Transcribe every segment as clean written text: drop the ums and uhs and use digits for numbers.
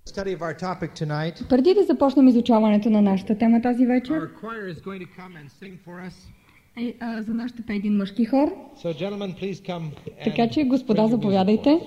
Study of our topic tonight. Преди да започнем изучаването на нашата тема тази вечер, Our choir is going to come and sing for us. за нас ще пее един мъжки хор. So gentlemen, please come and Така че, господа, bring your music заповядайте. for us.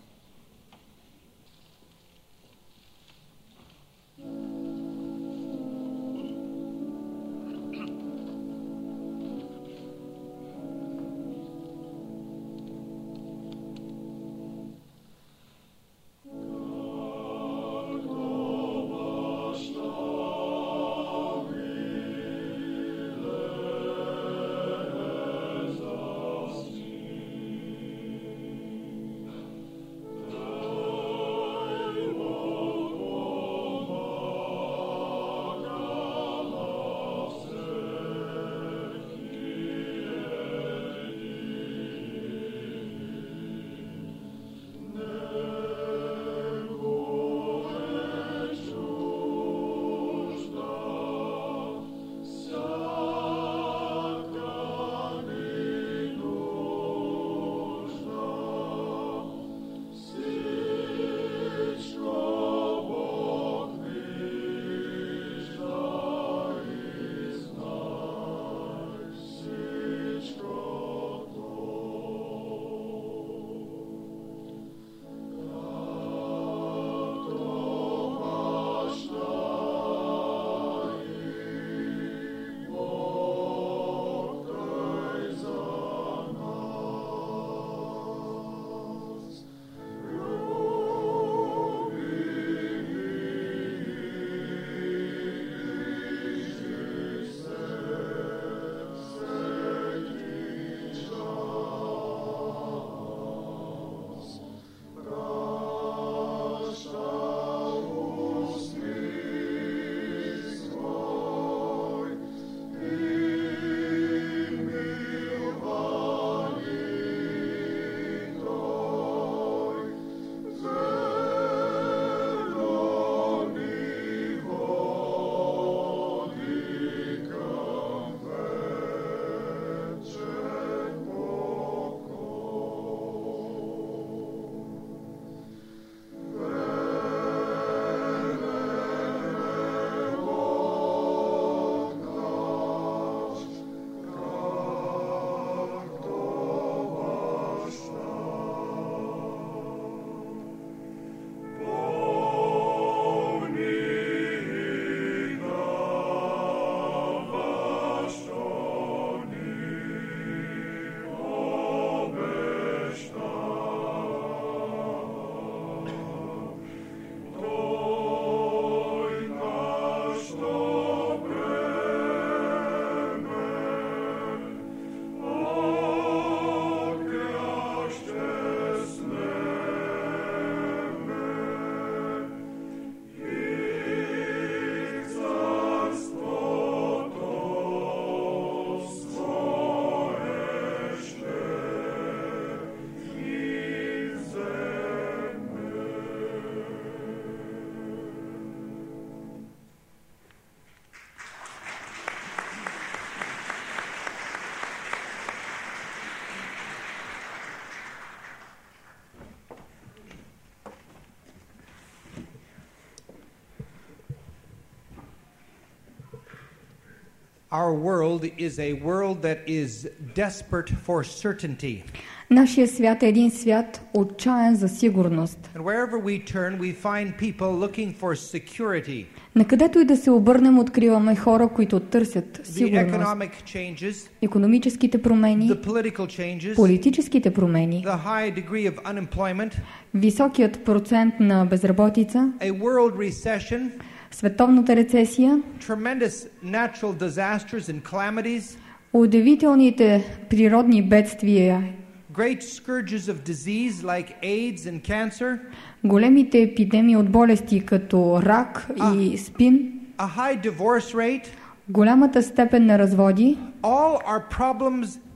Our world is a world that is desperate for certainty. Нашия свят е един свят отчаян за сигурност. And wherever we turn, we find people looking for security. Накъдето и да се обърнем, откриваме хора, които търсят The сигурност. economic changes, Икономическите промени, the political changes, политическите промени, the high degree of unemployment, високият процент на безработица, a world recession, световната рецесия, tremendous natural disasters and calamities, удивителните природни бедствия, great scourges of disease like AIDS and cancer, големите епидемии от болести като рак и спин, a high divorce rate, голямата степен на разводи, all are problems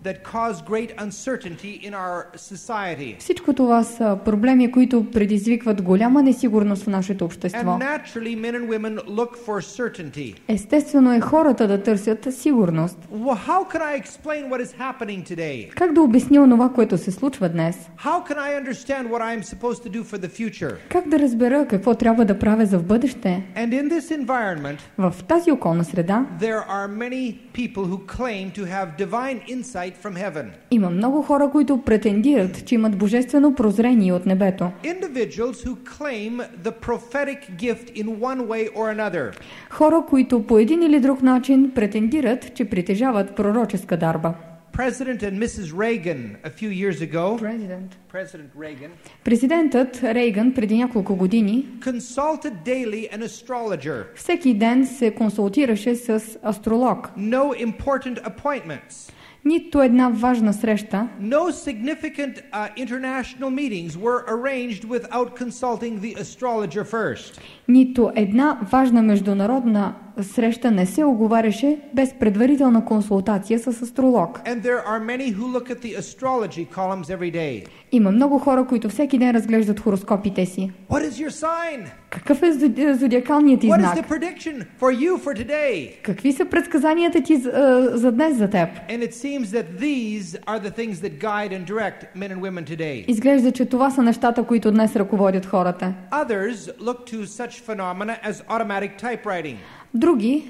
that cause great uncertainty in our society. Всичко това са проблеми, които предизвикват голяма несигурност в нашето общество. And naturally, men and women look for certainty. Естествено е хората да търсят сигурност. Well, how can I explain what is happening today? Как да обясня онова, което се случва днес? How can I understand what I am supposed to do for the future? Как да разбера какво трябва да правя за в бъдеще? And in this environment, В тази околна среда there are many people who claim to have divine insight from heaven. има много хора, които претендират, че имат божествено прозрение от небето. Individuals who claim the prophetic gift in one way or another. Хора, които по един или друг начин претендират, че притежават пророческа дарба. President and Mrs. Reagan a few years ago, President Reagan, Президентът Рейган преди няколко години consulted daily an astrologer. всеки ден се консултираше с астролог. No important appointments. Нито една важна среща, No significant international meetings were arranged without consulting the astrologer first. нито една важна международна среща не се оговаряше без предварителна консултация с астролог. And there are many who look at the astrology columns every day. Има много хора, които всеки ден разглеждат хороскопите си. What is your sign? Какъв е зодиакалният ти What is знак? the prediction for you for today? Какви са предсказанията ти за днес за теб? And it seems that these are the things that guide and direct men and women today. Изглежда, че това са нещата, които днес ръководят хората. Others look to such phenomena as automatic typewriting. Други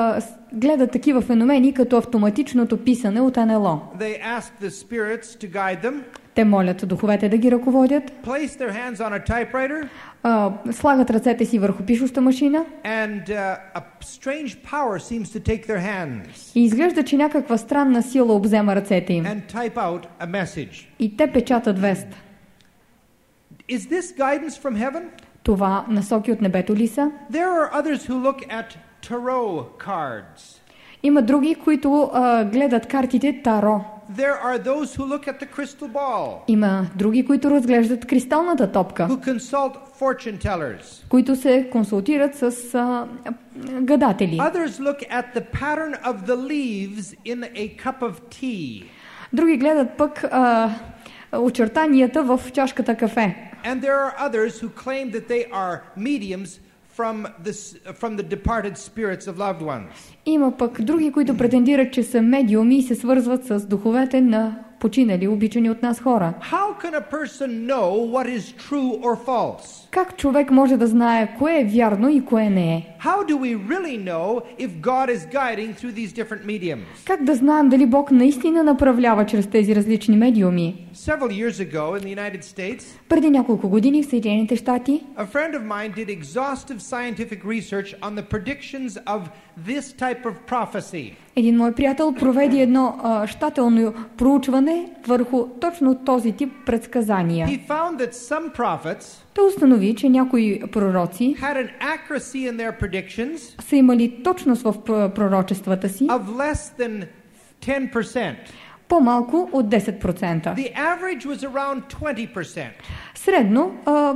гледат такива феномени като автоматичното писане от НЛО. They ask the spirits to guide them, Те молят духовете да ги ръководят, place their hands on a typewriter, слагат ръцете си върху пишуща машина and a strange power seems to take their hands и изглежда, че някаква странна сила обзема ръцете им. and type out a message. И те печатат вест. Is this guidance from heaven? Това насоки от небето ли са? There are others who look at tarot cards. Има други, които гледат картите Таро. There are those who look at the crystal ball, Има други, които разглеждат кристалната топка, who consult fortune tellers. които се консултират с гадатели. Others look at the pattern of the leaves in a cup of tea. Други гледат пък очертанията в чашката кафе. And there are others who claim that they are mediums from the departed spirits of loved ones. Има пък други, които претендират, че са медиуми и се свързват с духовете на починали, обичани от нас хора. How can a person know what is true or false? Как човек може да знае кое е вярно и кое не е? How do we really know if God is guiding through these different mediums? Как да знаем дали Бог наистина направлява чрез тези различни медиуми? Several years ago in the United States, Преди няколко години в Съединените щати a friend of mine did exhaustive scientific research on the predictions of this type of prophecy. един мой приятел проведе едно щателно проучване върху точно този тип предсказания. He found that some prophets Той установи, че някои пророци had an accuracy in their predictions са имали точност в пророчествата си of less than 10%. по-малко от 10%. The average was around 20%. Средно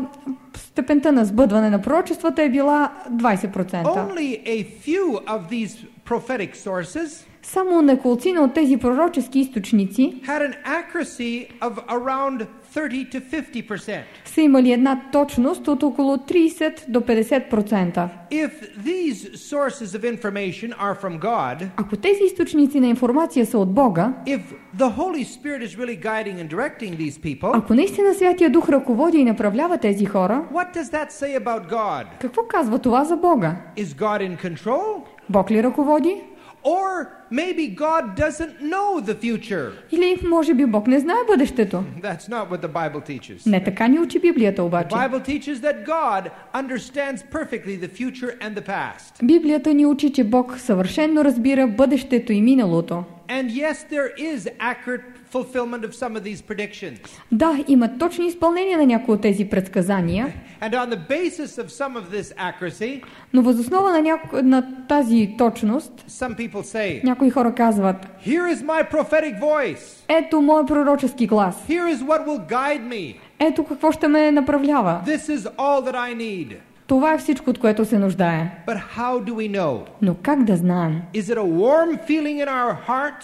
степента на сбъдване на пророчествата е била 20%. Only a few of these prophetic sources Само неколцина от тези пророчески източници had an accuracy of around 30 to 50%. са имали една точност от около 30 до 50%. If these sources of information are from God, Ако тези източници на информация са от Бога, if the Holy Spirit is really guiding and directing these people, ако наистина Святия Дух ръководи и направлява тези хора, what does that say about God? какво казва това за Бога? Is God in control? Бог ли ръководи? Or maybe God doesn't know the future. Или може би Бог не знае бъдещето? That's not what the Bible teaches. Не така ни учи Библията The обаче. Bible teaches that God understands perfectly the future and the past. Библията ни учи, че Бог съвършено разбира бъдещето и миналото. And yes, there is accurate fulfillment of some of these predictions. Да, има точни изпълнения на някои от тези предсказания, And on the basis of some of this accuracy, но въз основа на тази точност, some people say, някои хора казват: here is my prophetic voice. ето мой пророчески глас, Here is what will guide me. ето какво ще ме направлява. This is all that I need. Това е всичко, от което се нуждае. But how do we know? Но как да знаем? Is it a warm feeling in our hearts?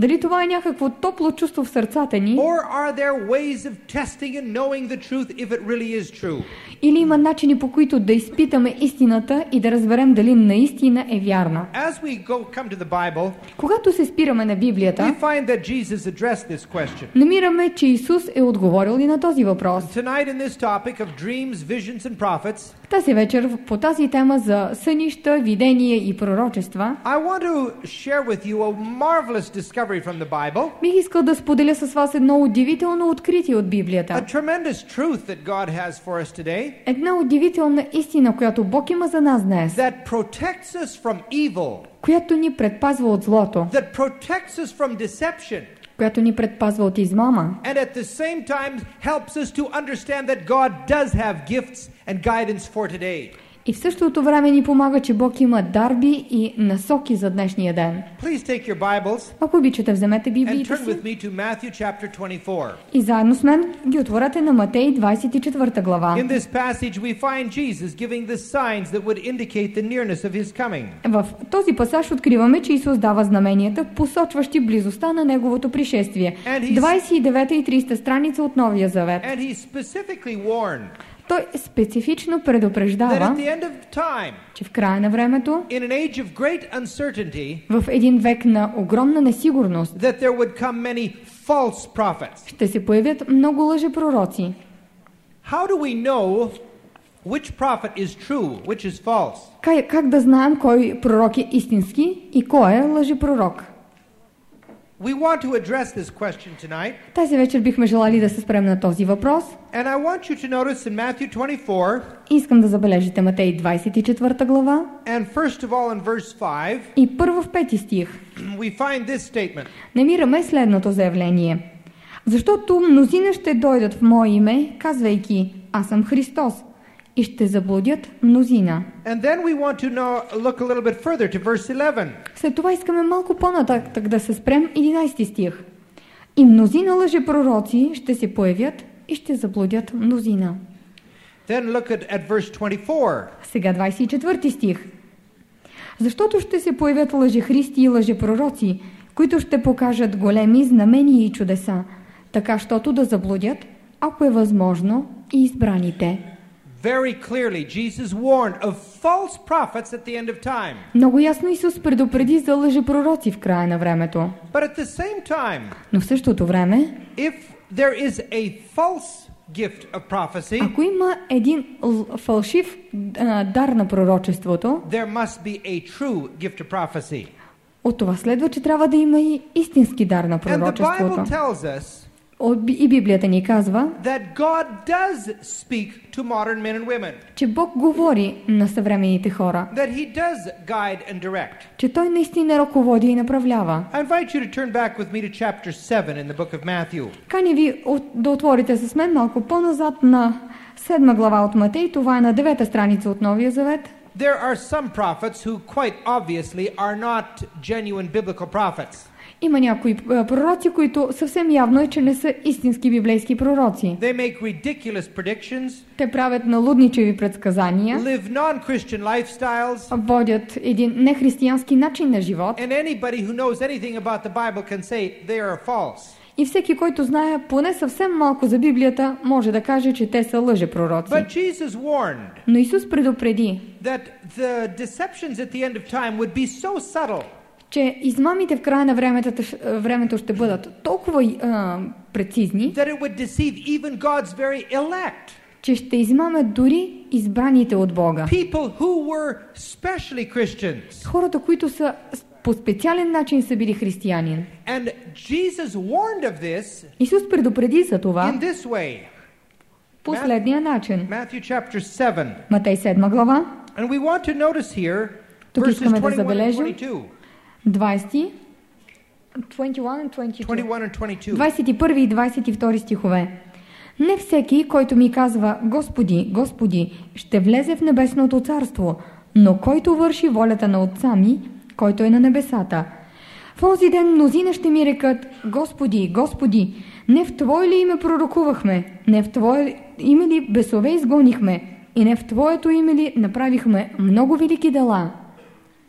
Дали това е някакво топло чувство в сърцата ни, Or are there ways of testing and knowing the truth if it really is true? или има начини, по които да изпитаме истината и да разберем дали наистина е вярна. As we come to the Bible, Когато се спираме на we Библията, find that Jesus addressed this question. намираме, че Исус е отговорил и на този въпрос. Tonight in this topic of dreams, visions and prophets, Тази вечер по тази тема за сънища, видения и пророчества, I want to share with you a marvelous discovery from the Bible, бих искал да споделя с вас едно удивително откритие от Библията. a tremendous truth that God has for us today Една удивителна истина, която Бог има за нас днес, that protects us from evil, която ни предпазва от злото, that protects us from deception, която ни предпазва от измама and at the same time helps us to understand that God does have gifts and guidance for today. и в същото време ни помага, че Бог има дарби и насоки за днешния ден. Please take your Bibles Ако обичате, вземете and Библиите turn си with me to Matthew chapter 24. и заедно с мен ги отворете на Матей 24 глава. In this passage we find Jesus giving the signs that would indicate the nearness of his coming. В този пасаж откриваме, че Исус дава знаменията, посочващи близостта на Неговото пришествие. 29 и 30 страница от Новия Завет. And he specifically warned Той специфично that предупреждава, at the end of time, че в края на времето, in an age of great uncertainty, в един век на огромна несигурност, that there would come many false prophets. ще се появят много лъжепророци. How do we know which prophet is true, which is false? Как да знаем кой пророк е истински и кой е лъжепророк? We want to address this question tonight, Тази вечер бихме желали да се спрем на този въпрос. and I want you to notice in Matthew 24, Искам да забележите Матей 24 глава and first of all in verse 5, и първо в 5 стих. we find this statement. Намираме следното заявление. Защото мнозина ще дойдат в Мое име, казвайки, аз съм Христос, и ще заблудят мнозина. And then we want to look a little bit further to verse 11. След това искаме малко по-нататък да се спрем 11 стих. И мнозина лъжепророци ще се появят и ще заблудят мнозина. Then look at verse 24. Сега 24 стих. Защото ще се появят лъжехристи и лъжепророци, които ще покажат големи знамения и чудеса, така щото да заблудят, ако е възможно, и избраните. Very clearly, Jesus warned of false prophets at the end of time. Много ясно Исус предупреди за лъжепророци в края на времето. But at the same time, Но в същото време, if there is a false gift of prophecy, ако има един фалшив дар на пророчеството, there must be a true gift of prophecy. от това следва, че трябва да има и истински дар на And the пророчеството. Bible tells us И Библията ни казва, that God does speak to modern men and women, че Бог говори на съвременните хора, that He does guide and direct. че Той наистина ръководи и направлява. I invite you to turn back with me to chapter 7 in the book of Matthew. Каня ви да отворите с мен малко по-назад на 7 глава от Матей, това е на 9 страница от Новия Завет. There are some prophets who quite obviously are not genuine biblical prophets. Има някои пророци, които съвсем явно е, че не са истински библейски пророци. They make ridiculous predictions, Те правят налудничеви предсказания, live non-Christian lifestyles, водят един нехристиянски начин на живот and anybody who knows anything about the Bible can say they are false. и всеки, който знае поне съвсем малко за Библията, може да каже, че те са лъжепророци. But Jesus warned Но Исус предупреди, that the deceptions at the end of time would be so subtle че измамите в края на времето ще бъдат толкова прецизни, that it would deceive even God's very elect. че ще измамят дори избраните от Бога. People who were specially Christians. Хората, които са по специален начин са били християнин. And Jesus warned of this Исус предупреди за това in this way. последния начин. Matthew chapter 7. Матей 7 глава, And we want to notice here тук verses искаме да 21 and забележим 22. 20, 21 and 22. 21 and 22. 21 и 22 стихове. Не всеки, който ми казва Господи, Господи, ще влезе в небесното царство, но който върши волята на Отца ми, който е на небесата. В онзи ден мнозина ще ми рекат, Господи, Господи, не в Твое ли име пророкувахме, не в Твое име ли бесове изгонихме и не в Твоето име ли направихме много велики дела.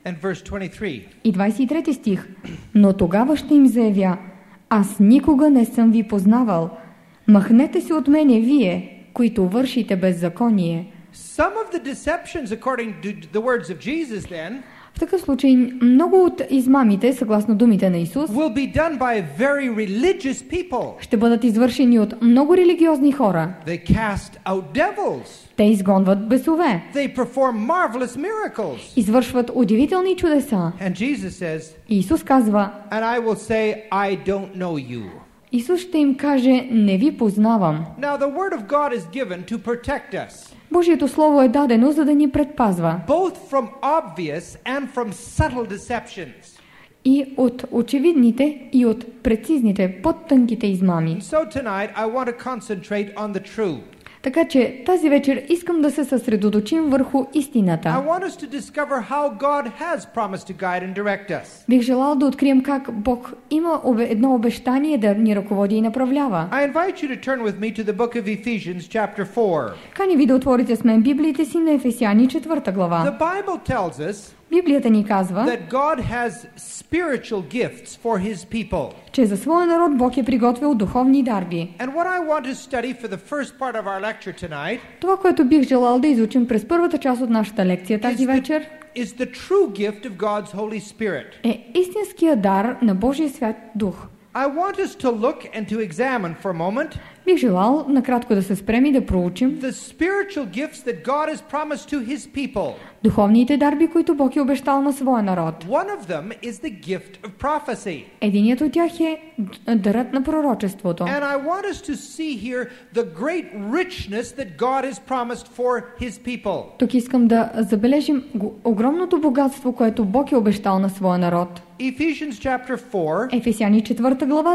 And verse 23. И 23 стих. Но тогава ще им заявя: аз никога не съм ви познавал. Махнете се от мене вие, които вършите беззаконие. Some of the deceptions, according to the words of Jesus then, В такъв случай много от измамите, съгласно думите на Исус, will be done by very religious people. ще бъдат извършени от много религиозни хора. They cast out devils. Те изгонват бесове, They perform marvelous miracles. извършват удивителни чудеса. And Jesus says, И Исус казва: and I will say, I don't know you. Исус ще им каже: не ви познавам. Now the word of God is given to protect us, Божието Слово е дадено, за да ни предпазва both from obvious and from subtle deceptions. и от очевидните, и от прецизните, по-тънките измами. So tonight I want to concentrate on the true. Така че тази вечер искам да се съсредоточим върху I истината. want us to discover how God has promised to guide and direct us. Бих желал да открием как Бог има едно обещание да ни ръководи и направлява. I invite you to turn with me to the book of Ephesians chapter 4. Кани ви да отворите с мен Библиите си на Ефесяни 4 The глава. Bible tells us Библията ни казва, that God has spiritual gifts for his people. че за своя народ Бог е приготвил духовни дарби. And what I want to study for the first part of our lecture tonight Това, което бих желал да изучим през първата част от нашата лекция тази вечер, is the true gift of God's Holy Spirit. е истинския дар на Божия свят дух. I want us to look and to examine for a moment Бих желал накратко да се спрем и да проучим the spiritual gifts that God has promised to his people. духовните дарби, които Бог е обещал на своя народ. One of them is the gift of prophecy. Единият от тях е дарът на пророчеството. And I want us to see here the great richness that God has promised for his people. Тук искам да забележим огромното богатство, което Бог е обещал на своя народ. Ephesians chapter 4. Ефесяни 4 глава,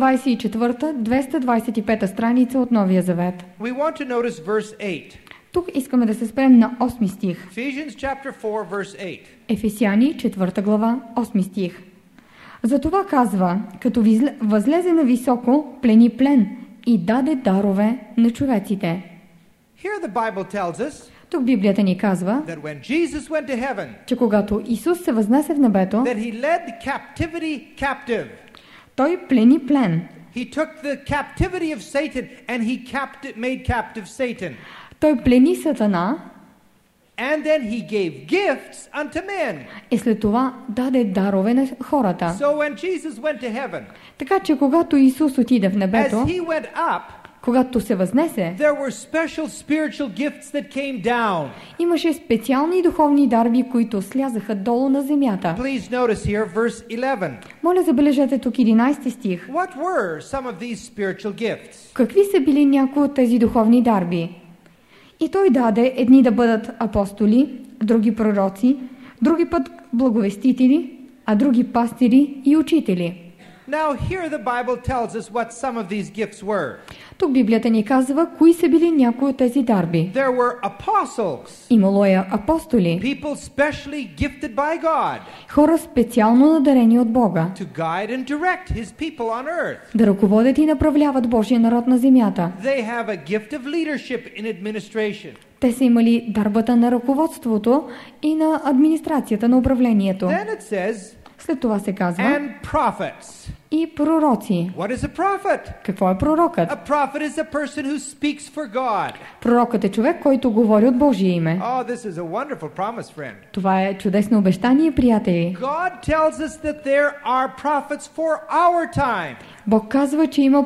224-225 страница от Новия Завет. We want to notice verse 8. Тук искаме да се спрем на 8 стих. Ephesians chapter 4 verse 8. Ефесяни 4 глава, 8 стих. Затова казва: като възлезе на високо, плени плен и даде дарове на човеците. Here the Bible tells us Тук Библията ни казва, that when Jesus went to heaven, че когато Исус се възнесе в небето, that he led captivity captive. той плени плен. He took the captivity of Satan and he made captive Satan. Той плени Сатана And then he gave gifts unto men. и след това даде дарове на хората. So when Jesus went to heaven, Така че когато Исус отиде в as небето, he went up, когато се възнесе, there were special spiritual gifts that came down. имаше специални духовни дарби, които слязаха долу на земята. Please notice here verse 11. Моля, забележете тук 11 стих. What were some of these spiritual gifts? Какви са били някои от тези духовни дарби? И той даде едни да бъдат апостоли, други пророци, други път благовестители, а други пастири и учители. Now here the Bible tells us what some of these gifts were. Тук Библията ни казва кои са били някои от тези дарби. There were apostles, Имало е апостоли, people specially gifted by God хора специално надарени от Бога, to guide and direct his people on earth. да ръководят и направляват Божия народ на земята. They have a gift of leadership in administration. Те са имали дарбата на ръководството и на администрацията на управлението. Then it says, След това се казва and prophets. и пророци. What is a prophet? Какво е пророкът? A prophet is a person who speaks for God. Пророкът е човек, който говори от Божие име. Oh, this is a wonderful promise, friend. Това е чудесно обещание, приятели. God tells us that there are prophets for our time. Бог казва, че има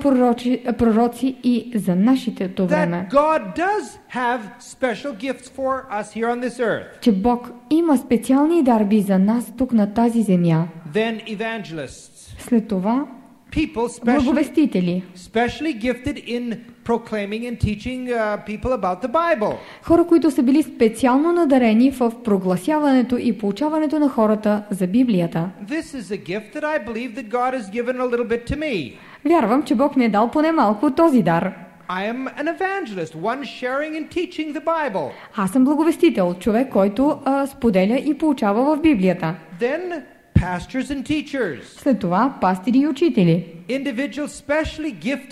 пророци и за нашето време. That God does have special gifts for us here on this earth. Че Бог има специални дарби за нас тук на тази земя. Then evangelists. След това People благовестители. specially gifted in proclaiming and teaching people about the Bible. Хора, които са били специално надарени в прогласяването и получаването на хората за Библията. This is a gift that I believe that God has given a little bit to me. Вярвам, че Бог ми е дал поне малко от този дар. I am an evangelist, one sharing and teaching the Bible. Аз съм благовестител, човек, който споделя и получава в Библията. Then pastors and teachers. След това пастири и учители. Individuals specially gifted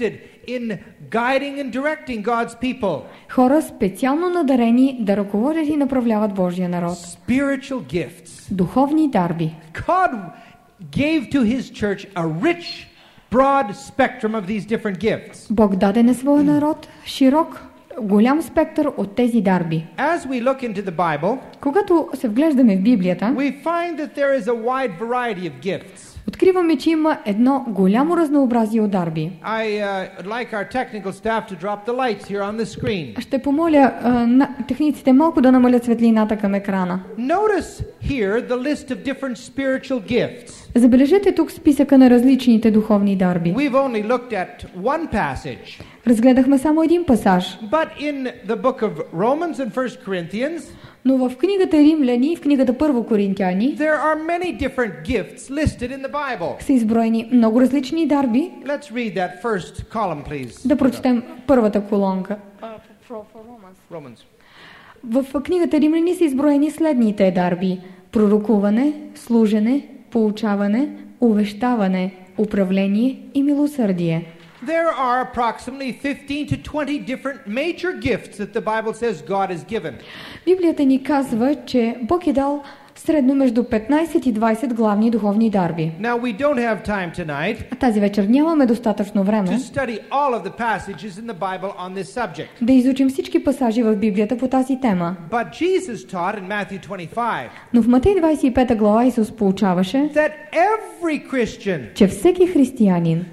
in guiding and directing God's people. Хора специално надарени да ръководят и направляват Божия народ. Spiritual gifts. Духовни дарби. God gave to His church a rich, broad spectrum of these different gifts. Бог даде на своя народ широк, голям спектър от тези дарби. As we look into the Bible, когато се вглеждаме в Библията, we find that there is a wide variety of gifts. откриваме, че има едно голямо разнообразие от дарби. I'd like our technical staff to drop the lights here on the screen. Ще помоля техниците малко да намалят светлината към екрана. Notice here the list of different spiritual gifts. Забележете тук списъка на различните духовни дарби. We've only looked at one passage. Разгледахме само един пасаж. But in the book of Romans and 1 Corinthians, но в книгата Римляни и в книгата Първо Коринтяни there are many different gifts listed in the Bible. са изброени много различни дарби. Let's read that first column, please. Да прочетем първата колонка. Romans. В книгата Римляни са изброени следните дарби: пророкуване, служене, поучаване, увещаване, управление и милосърдие. There are approximately 15 to 20 different major gifts that the Bible says God has given. Библията ни казва, че Бог е дал средно между 15 и 20 главни духовни дарби. Now we don't have time tonight Тази вечер нямаме достатъчно време to study all of the passages in the Bible on this subject. да изучим всички пасажи в Библията по тази тема. But Jesus taught in Matthew 25 Но в Матей 25 глава Исус поучаваше, that every Christian, че всеки християнин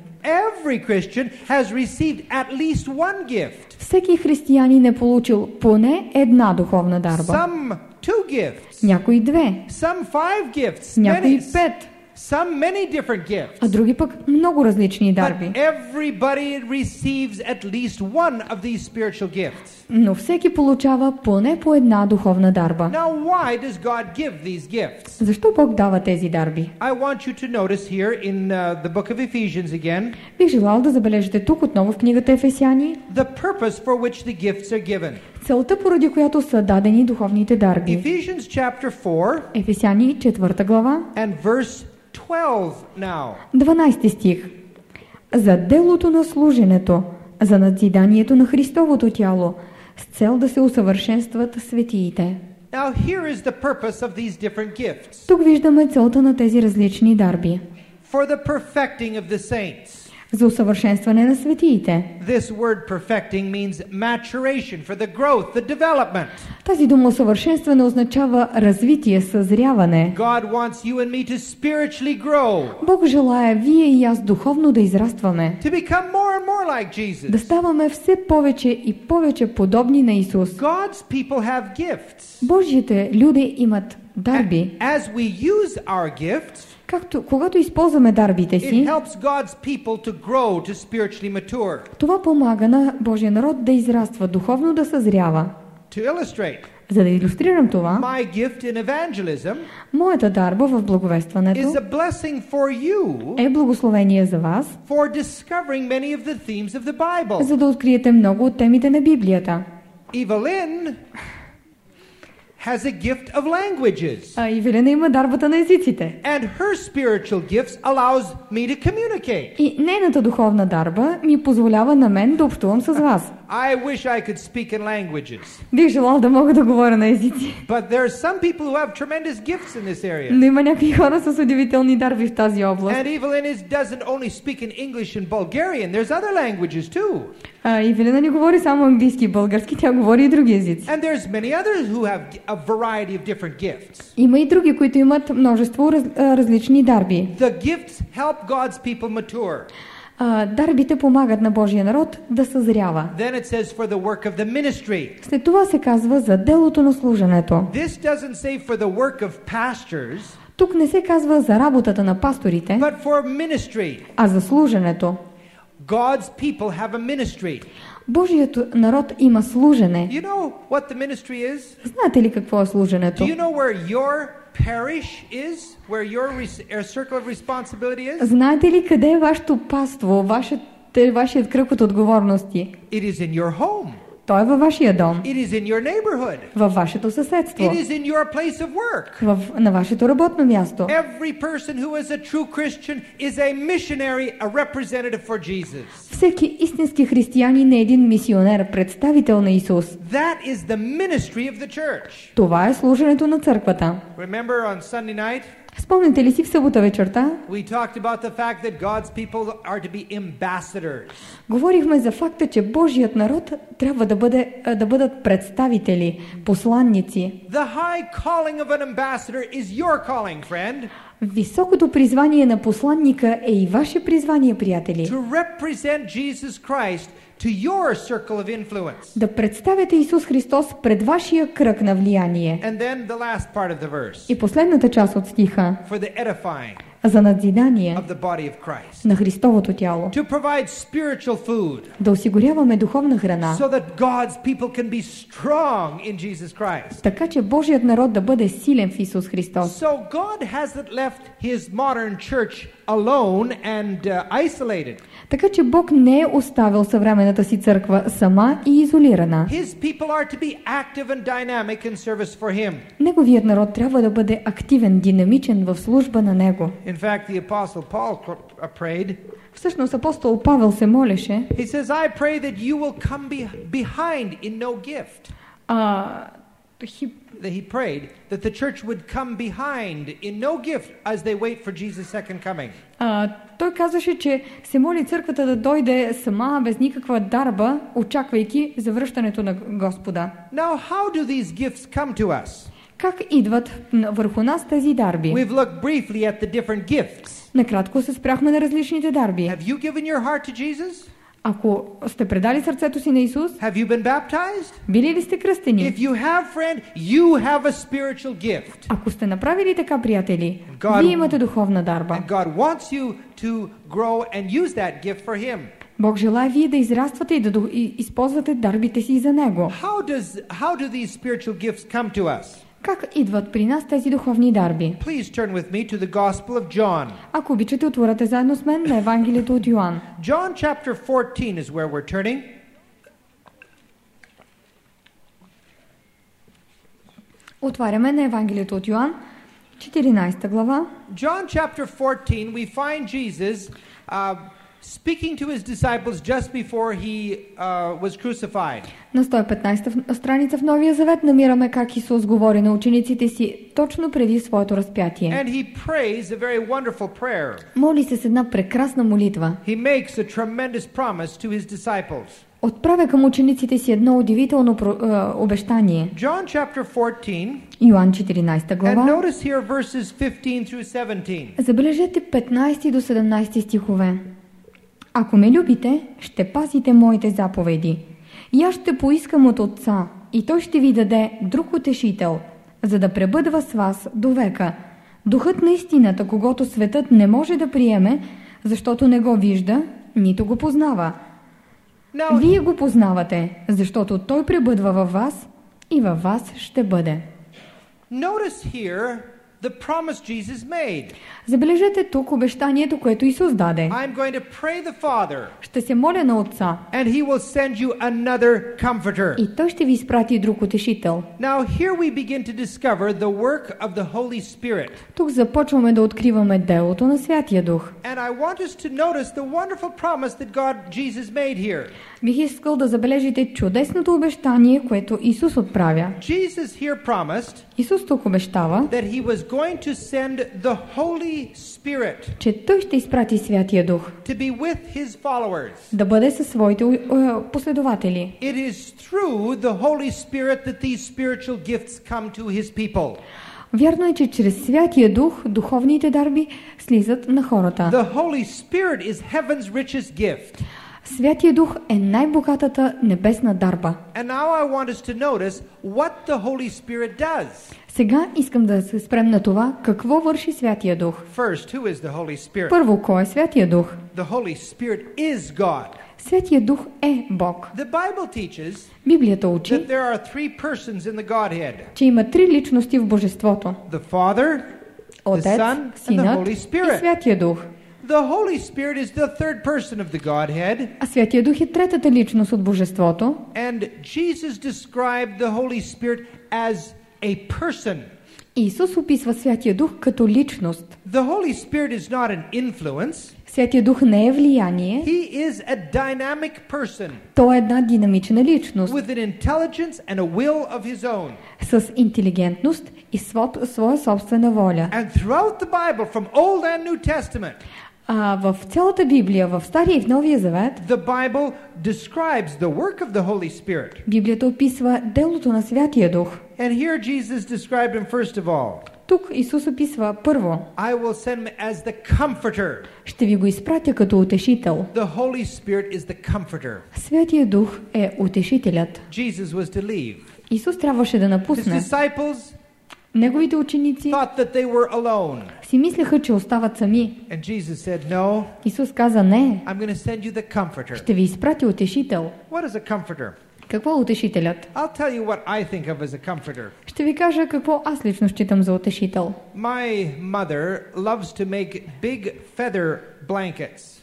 has received at least one gift. Всеки християнин е получил поне една духовна дарба. Some 2 gifts. Някои 2. Some 5 gifts. Някои 5. Some many different gifts. А други пък много различни дарби. But everybody receives at least one of these spiritual gifts. Но всеки получава поне по една духовна дарба. Now why does God give these gifts? Защо Бог дава тези дарби? I want you to notice here in the book of Ephesians again. Бих желал да забележите тук отново в книгата Ефесяни The purpose for which the gifts are given. целта, поради която са дадени духовните дарби. Ephesians chapter 4 Ефесяни 4 глава and verse 12 now. 12 стих. За делото на служенето, за надзиданието на Христовото тяло, с цел да се усъвършенстват светиите. Now here is the purpose of these different gifts. Тук виждаме целта на тези различни дарби. For the perfecting of the saints. За усъвършенстване на светиите. This word perfecting means maturation, for the growth, the development. Тази дума усъвършенстване означава развитие, съзряване. God wants you and me to spiritually grow. Бог желае вие и аз духовно да израстваме. To become more and more like Jesus. Да ставаме все повече и повече подобни на Исус. God's people have gifts. Божиите люди имат дарби. As we use our gifts, Когато използваме дарбите си, it helps God's people to grow, to spiritually mature. това помага на Божия народ да израства, духовно да съзрява. To illustrate, За да илюстрирам това, my gift in evangelism моята дарба в благовестването is a blessing for you е благословение за вас, for discovering many of the themes of the Bible. за да откриете много от темите на Библията. Evelyn has a gift of languages. Ивелина има дарбата на езиците. And her spiritual gifts allows me to communicate. И нейната духовна дарба ми позволява на мен да общувам с вас. I wish I could speak in languages. Бих желал да мога да говоря на езици. But there are some people who have tremendous gifts in this area. Но има някакви хора с удивителни дарби в тази област. And Evelyn doesn't only speak in English and Bulgarian. There's other languages too. Ивелина не говори само английски и български, тя говори и други езици. And there's many others who have a variety of different gifts. Има и други, които имат множество различни дарби. The gifts help God's people mature. Дарбите помагат на Божия народ да съзрява. Then it says for the work of the ministry. След това се казва за делото на служенето. This doesn't say for the work of pastors. Тук не се казва за работата на пасторите, But for ministry. а за служенето. God's people have a ministry. Божият народ има служене. You know what the ministry is? Знаете ли какво е служенето? Do you know where your parish is? Where your circle of responsibility is? Знаете ли къде е вашето паство, вашият кръг от отговорности? It is in your home. Той е във вашия дом, It is in your neighborhood. във вашето съседство, It is in your place of work. на вашето работно място. Every person who is a true Christian is a missionary, a representative for Jesus. Всеки истински християнин е един мисионер, представител на Исус. That is the ministry of the church. Това е служенето на църквата. Remember on Sunday night, Спомняте ли си в събота вечерта? we talked about the fact that God's people are to be ambassadors. Говорихме за факта, че Божият народ трябва да бъдат представители, посланници. The high calling of an ambassador is your calling, friend. Високото призвание на посланника е и ваше призвание, приятели. To represent Jesus Christ to your circle of influence. Да представяте Исус Христос пред вашия кръг на влияние. And then the last part of the verse. И последната част от стиха For the edifying за надзидание of the body of Christ. на Христовото тяло. To provide spiritual food. Да осигуряваме духовна храна. So that God's people can be strong in Jesus Christ. Така че Божият народ да бъде силен в Исус Христос. So God hasn't left his modern church alone and isolated. Така че Бог не е оставил съвременната си църква сама и изолирана. His people are to be active and dynamic in service for him. Неговият народ трябва да бъде активен, динамичен в служба на Него. In fact, the apostle Paul prayed. Всъщност апостол Павел се молеше. He says, I pray that you will come behind in no gift. That he prayed that the church would come behind in no gift as they wait for Jesus' second coming. Той казаше, че се моли църквата да дойде сама, без никаква дарба, очаквайки завръщането на Господа. Now, how do these gifts come to us? Как идват върху нас тези дарби? We've looked briefly at the different gifts. Накратко се спряхме на различните дарби. Have you given your heart to Jesus? Ако сте предали сърцето си на Исус, Have you been baptized? били ли сте кръстени? If you have, friend, you have a spiritual gift. Ако сте направили така, приятели, God- вие имате духовна дарба. And God wants you to grow and use that gift for Him. Бог желая вие да израствате и да използвате дарбите си за Него. How do these spiritual gifts come to us? Как идват при нас тези духовни дарби? Please turn with me to the Gospel of John. Ако обичате, отворете заедно с мен на Евангелието от Йоан. John chapter 14 is where we're turning. Отваряме на Евангелието от Йоан, 14 глава. John chapter 14, we find Jesus speaking to his disciples just before he was crucified. На 115 страница в Новия Завет намираме как Исус говори на учениците си точно преди своето разпятие. And he prays a very wonderful prayer. Моли се с една прекрасна молитва. He makes a tremendous promise to his disciples. Отправя към учениците си едно удивително обещание. John chapter 14, Йоан 14 and глава. notice here verses 15 through 17. Забележете 15 до 17 стихове. Ако ме любите, ще пазите моите заповеди. И аз ще поискам от Отца, и Той ще ви даде друг утешител, за да пребъдва с вас до века. Духът на истината, когото светът не може да приеме, защото не го вижда, нито го познава. Вие го познавате, защото Той пребъдва във вас и във вас ще бъде. Notice here the promise Jesus made. Забележете тук обещанието, което Исус даде. I'm going to pray the Father, Ще се моля на Отца, and He will send you another comforter. и Той ще ви изпрати друг утешител. Now here we begin to discover the work of the Holy Spirit. Тук започваме да откриваме делото на Святия Дух. And I want us to notice the wonderful promise that Jesus made here. Бих искал да забележите чудесното обещание, което Исус отправя. Jesus here promised Исус тук обещава, that He was going to send the Holy Spirit че Той ще изпрати Святия Дух to be with His followers. да бъде със своите последователи. It is through the Holy Spirit that these spiritual gifts come to His people. Вярно е, че чрез Святия Дух духовните дарби слизат на хората. The Holy Spirit is heaven's richest gift. Святия Дух е най-богатата небесна дарба. And now I want us to notice what the Holy Spirit does. Сега искам да се спрем на това, какво върши Святия Дух. First, who is the Holy Spirit? Първо, кой е Святия Дух? The Holy Spirit is God. Святия Дух е Бог. The Bible teaches Библията учи, that there are three persons in the Godhead. че има три личности в Божеството. The Father, the Отец, Son, and the Синът Holy и Spirit. Святия Дух. The Holy Spirit is the third person of the Godhead. А Святия Дух е третата личност от Божеството. And Jesus described the Holy Spirit as a person. Исус описва Святия Дух като личност. The Holy Spirit is not an influence. Святия Дух не е влияние. He is a dynamic person. Той е една динамична личност. With an intelligence and a will of his own. С интелигентност и своя собствена воля. And throughout the Bible, from Old and New Testament, В цялата Библия, в Стария и в Новия Завет, the Bible describes the work of the Holy Spirit. Библията описва делото на Святия Дух. And here Jesus described him first of all. Тук Исус описва първо: I will send him as the comforter. ще ви го изпратя като утешител. The Holy Spirit is the comforter. Святия Дух е утешителят. Jesus was to leave. Исус трябваше да His напусне. disciples Неговите ученици thought that they were alone. си мислеха, че остават сами. And Jesus said, no, Исус каза: не, I'm going to send you the comforter. ще ви изпратя утешител. What is a comforter? Какво е утешителят? I'll tell you what I think of as a comforter. Ще ви кажа какво аз лично считам за утешител. My mother loves to make big feather blankets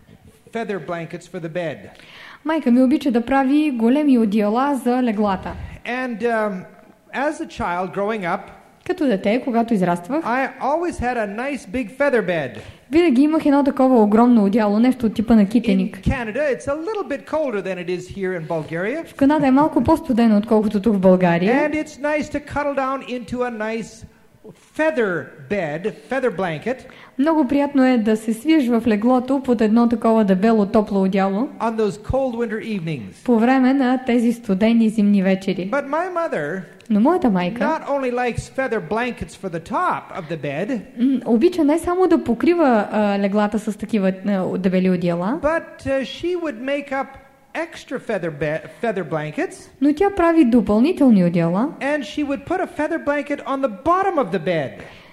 for the bed. Майка ми обича да прави големи одеяла за леглата. And as a child growing up, Като дете, когато израствах, I always had a nice big feather bed. винаги имах едно такова огромно одеяло, нещо от типа на In китеник. Canada, it's a little bit colder than it is here in Bulgaria. В Канада е малко по-студено, отколкото тук в България. And it's nice to cuddle down into a nice feather blanket. Много приятно е да се свиеш в леглото под едно такова дебело топло одеяло On those cold winter evenings. по време на тези студени зимни вечери. But my mother Но моята майка not only likes feather blankets for the top of the bed, обича не само да покрива леглата с такива дебели одеяла, but she would make up extra feather blankets, но тя прави допълнителни одеяла and she would put a feather blanket on the bottom of the bed.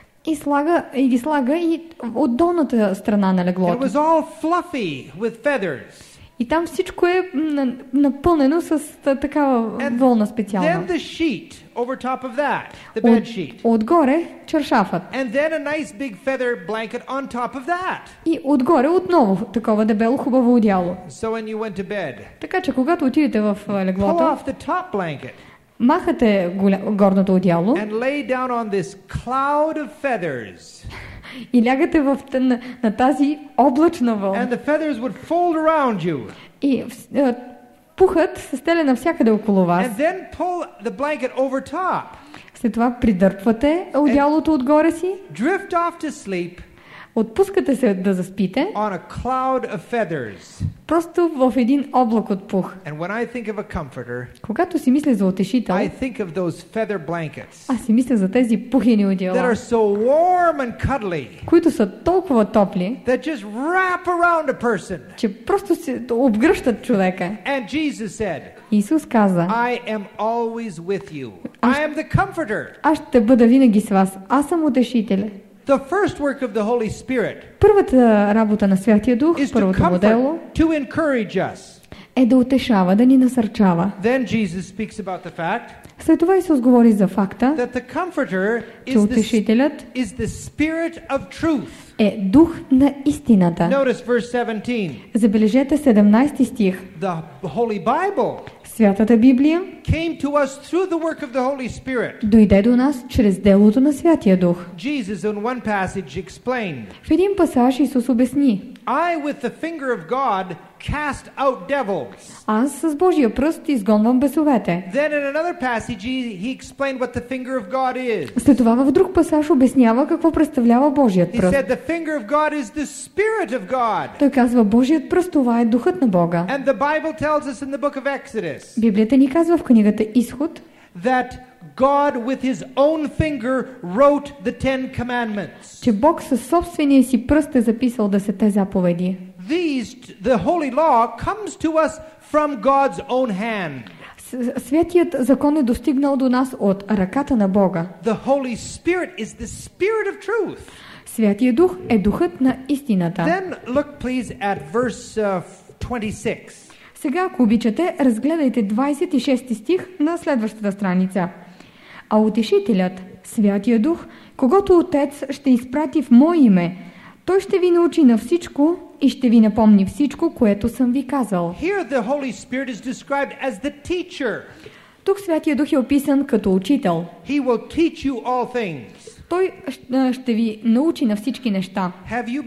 и ги слага и от долната страна на It леглото. was all fluffy with feathers. И там всичко е напълнено с такава волна специална. Then the sheet over top of that, the bed sheet. Отгоре чаршафът. And then a nice big feather blanket on top of that. И отгоре отново такова дебело хубаво одеяло. So when you went to bed, Така че когато отидете в pull леглото, off the top blanket махате горното одеяло and lay down on this cloud of feathers. и лягате на тази облачна And вълна. the feathers would fold around you. И пухът се стеля навсякъде около вас. And then pull the blanket over top. След това придърпвате одеялото отгоре си, Drift off to sleep отпускате се да заспите, on a cloud of feathers. просто в един облак от пух. And when I think of a comforter, Когато си мисля за утешител, I think of those feather blankets аз си мисля за тези пухени that одеяла, are so warm and cuddly които са толкова топли, that just wrap around a person. че просто се обгръщат човека. And Jesus said, Исус каза: I am always with you. I am the comforter. аз ще бъда винаги с вас. Аз съм утешителя. The first work of the Holy Spirit Първата работа на Святия Дух, is to първото му дело, comfort, to encourage us. е да утешава, да ни насърчава. Then Jesus speaks about the fact След това Исус говори за факта, that the comforter че утешителят is the Spirit of truth. е дух на истината. Notice verse 17. Забележете 17 стих. The Holy Bible Святата Библия came to us through the work of the Holy Spirit. дойде до нас чрез делото на Святия Дух. Jesus in one passage explained, В един пасаж Исус обясни: I with the finger of God cast out devils. аз с Божия пръст изгонвам бесовете. Then in another passage he explained what the finger of God is. След това в друг пасаж обяснява какво представлява Божият He пръст. said the finger of God is the Spirit of God. Той казва: Божият пръст, това е духът на Бога. And the Bible tells us in the book of Exodus Библията ни казва в книгата Изход, that God with his own finger wrote the 10 commandments. че Бог със собствения си пръст е записал 10 заповеди. The holy law comes to us from God's own hand. Святият закон е достигнал до нас от ръката на Бога. The Holy Spirit is the Spirit of truth. Святият Дух е духът на истината. Then look please at verse 26. Сега, ако обичате, разгледайте 26 стих на следващата страница. А утешителят, Святия Дух, когото Отец ще изпрати в Мое име, Той ще ви научи на всичко и ще ви напомни всичко, което съм ви казал. Here the Holy Spirit is described as the teacher. Тук Святия Дух е описан като учител. He will teach you all things. Той ще ви научи на всички неща. Have you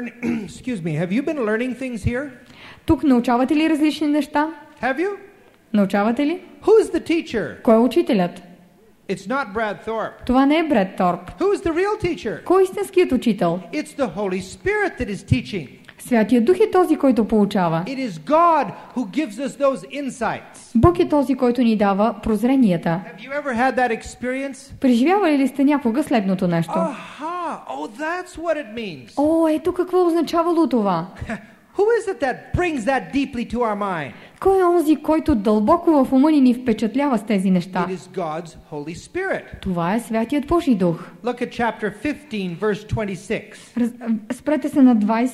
been learning things here? Тук научавате ли различни неща? Have you? Научавате ли? Who's the teacher? Кой е учителят? It's not Brad Thorpe. Това не е Бред Торп. Who's the real teacher? Кой е истинският учител? It's the Holy Spirit that is teaching. Святия Дух е този, който получава. It is God who gives us those insights. Бог е този, който ни дава прозренията. Have you ever had that experience? Преживявали ли сте някога следното нещо? Aha! Oh, that's what it means. О, ето какво означавало това. Who is it that brings that deeply to our mind? Кой е онзи, който дълбоко в ума ни впечатлява с тези неща? It is God's Holy Spirit. Това е Святият Божий Дух. Look at chapter 15, verse 26. Спрете се на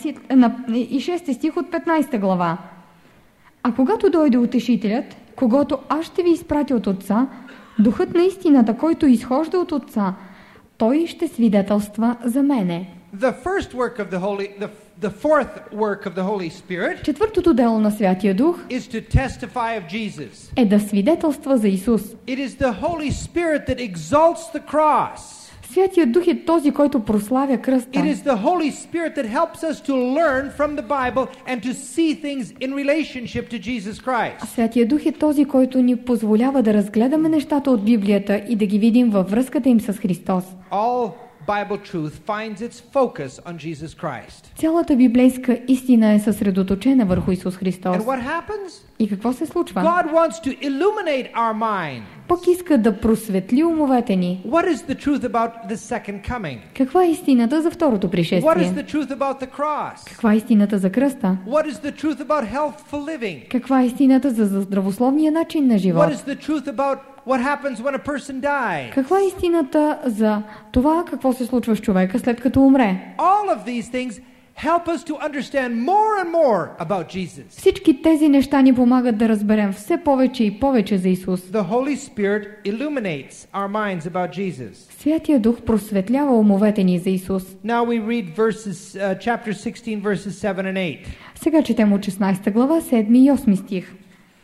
26 стих от 15 глава. А когато дойде утешителят, когото аз ще ви изпратя от Отца, Духът на истината, който изхожда от Отца, той ще свидетелства за мене. The fourth work of the Holy Spirit Четвъртото дело на Святия Дух is to testify of Jesus. е да свидетелства за Исус. It is the Holy Spirit that exalts the cross. Святият Дух е този, който прославя кръста. It is the Holy Spirit that helps us to learn from the Bible and to see things in relationship to Jesus Christ. Святият Дух е този, който ни позволява да разгледаме нещата от Библията и да ги видим във връзката им с Христос. All Bible truth finds its focus on Jesus Christ. Цялата библейска истина е съсредоточена върху Исус Христос. And what happens? И какво се случва? God wants to illuminate our mind. Бог иска да просветли умовете ни. What is the truth about the second coming? Каква е истината за второто What is пришествие? the truth about the cross? Каква е истината за кръста? What is the truth about healthful living? Каква е истината за здравословния начин на What живот? is the truth about what happens when a person dies? Каква е истината за това, какво се случва с човека след като умре? All of these things help us to understand more and more about Jesus. Всички тези неща ни помагат да разберем все повече и повече за Исус. The Holy Spirit illuminates our minds about Jesus. Святия Дух просветлява умовете ни за Исус. Now we read chapter 16, verses 7 and 8. Сега четем от 16 глава, 7 и 8 стих.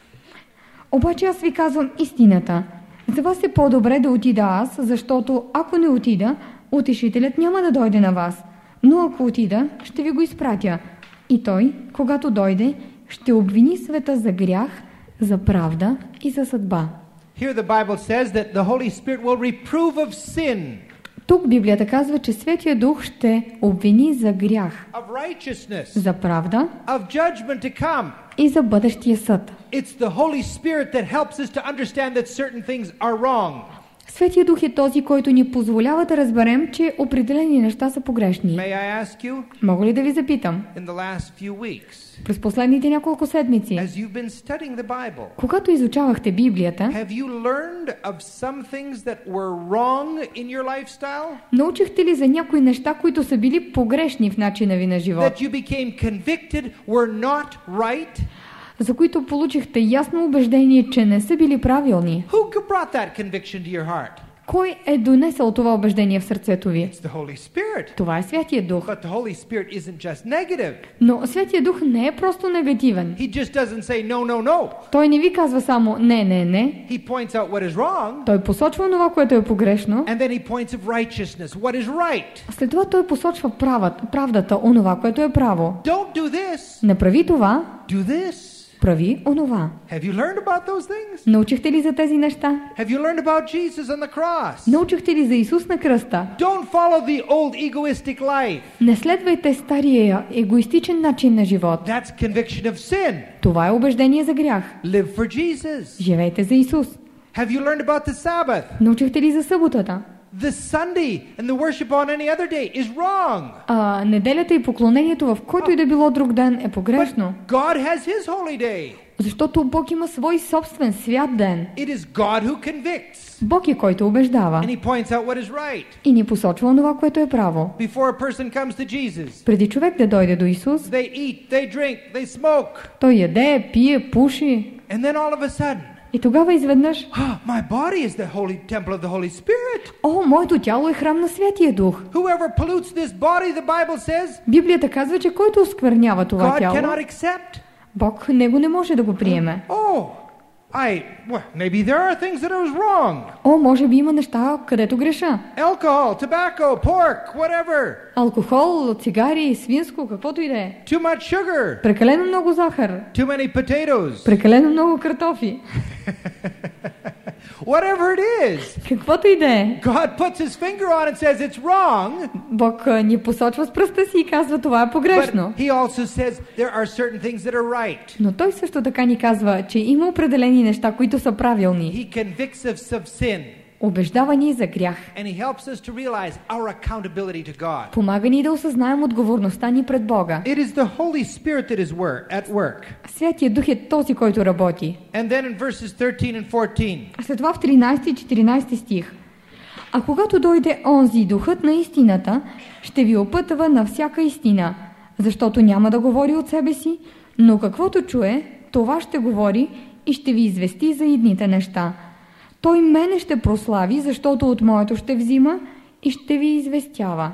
Обаче аз ви казвам истината. За вас е по-добре да отида аз, защото ако не отида, утешителят няма да дойде на вас. Но ако отида, ще ви го изпратя. И той, когато дойде, ще обвини света за грях, за правда и за съдба. Here the Bible says that the Holy Spirit will reprove of sin, Тук Библията казва, че Светия Дух ще обвини за грях, of righteousness, за правда of judgment to come. и за бъдещия съд. It's the Holy Spirit that helps us to understand that certain things are wrong. Светия Дух е този, който ни позволява да разберем, че определени неща са погрешни. May I ask you, Мога ли да ви запитам? in the last few weeks, През последните няколко седмици, as you've been studying the Bible, когато изучавахте Библията, have you learned of some things that were wrong in your lifestyle? научихте ли за някои неща, които са били погрешни в начина ви на живот? That you became convicted were not right? За които получихте ясно убеждение, че не са били правилни? Who brought that conviction to your heart? Кой е донесъл това убеждение в сърцето ви? It's the Holy Spirit. Това е Святия Дух. But the Holy Spirit isn't just negative. Но Святия Дух не е просто негативен. He just doesn't say no, no, no. Той не ви казва само не, не, не. He points out what is wrong, Той посочва това, което е погрешно. and then he points of righteousness, what is right. След това той посочва правдата, онова, което е право. Don't do this. Не прави това, Do this. прави онова. Have you learned about those things? Научихте ли за тези неща? Have you learned about Jesus on the cross? Научихте ли за Исус на кръста? Don't follow the old egoistic life. Не следвайте стария егоистичен начин на живот. That's conviction of sin. Това е убеждение за грях. Live for Jesus. Живейте за Исус. Have you learned about the Sabbath? Научихте ли за съботата? The Sunday and the worship on any other day is wrong. Неделята и поклонението в който и да било друг ден е погрешно. But God has His holy day. Защото Бог има свой собствен свят ден. It is God who convicts. Бог е който убеждава. And He points out what is right. И ни посочва онова, което е право. Before a person comes to Jesus, Преди човек да дойде до Исус, they eat, they drink, they smoke. той яде, пие, пуши. And then all of a sudden, И тогава изведнъж, My body is the holy temple of the Holy Spirit. о, моето тяло е храм на Святия Дух. Whoever pollutes this body, the Bible says, Библията казва, че който осквернява това God тяло, cannot accept. Бог него не може да го приеме. Maybe there are things that are wrong. О, може би има неща, където греша. Alcohol, tobacco, pork, whatever. Алкохол, цигари, свинско, каквото и да е. Too much sugar. Прекалено много захар. Too many potatoes. Прекалено много картофи. Whatever it is. Каквото и да е. God puts his finger on and says it's wrong. Бог ни посочва с пръста си и казва, това е погрешно. But he also says there are certain things that are right. Но той също така ни казва, че има определени неща, които са правилни. He convicts us of sin. Убеждава ни за грях. And he helps us to realize our accountability to God. Помага ни да осъзнаем отговорността ни пред Бога. It is the Holy Spirit that is at work. Святият Дух е този, който работи. And then in verses 13 and 14. След това в 13 и 14 стих. А когато дойде онзи Духът на истината, ще ви опътва на всяка истина, защото няма да говори от себе си, но каквото чуе, това ще говори и ще ви извести за идните неща. Той мене ще прослави, защото от моето ще взима и ще ви известява.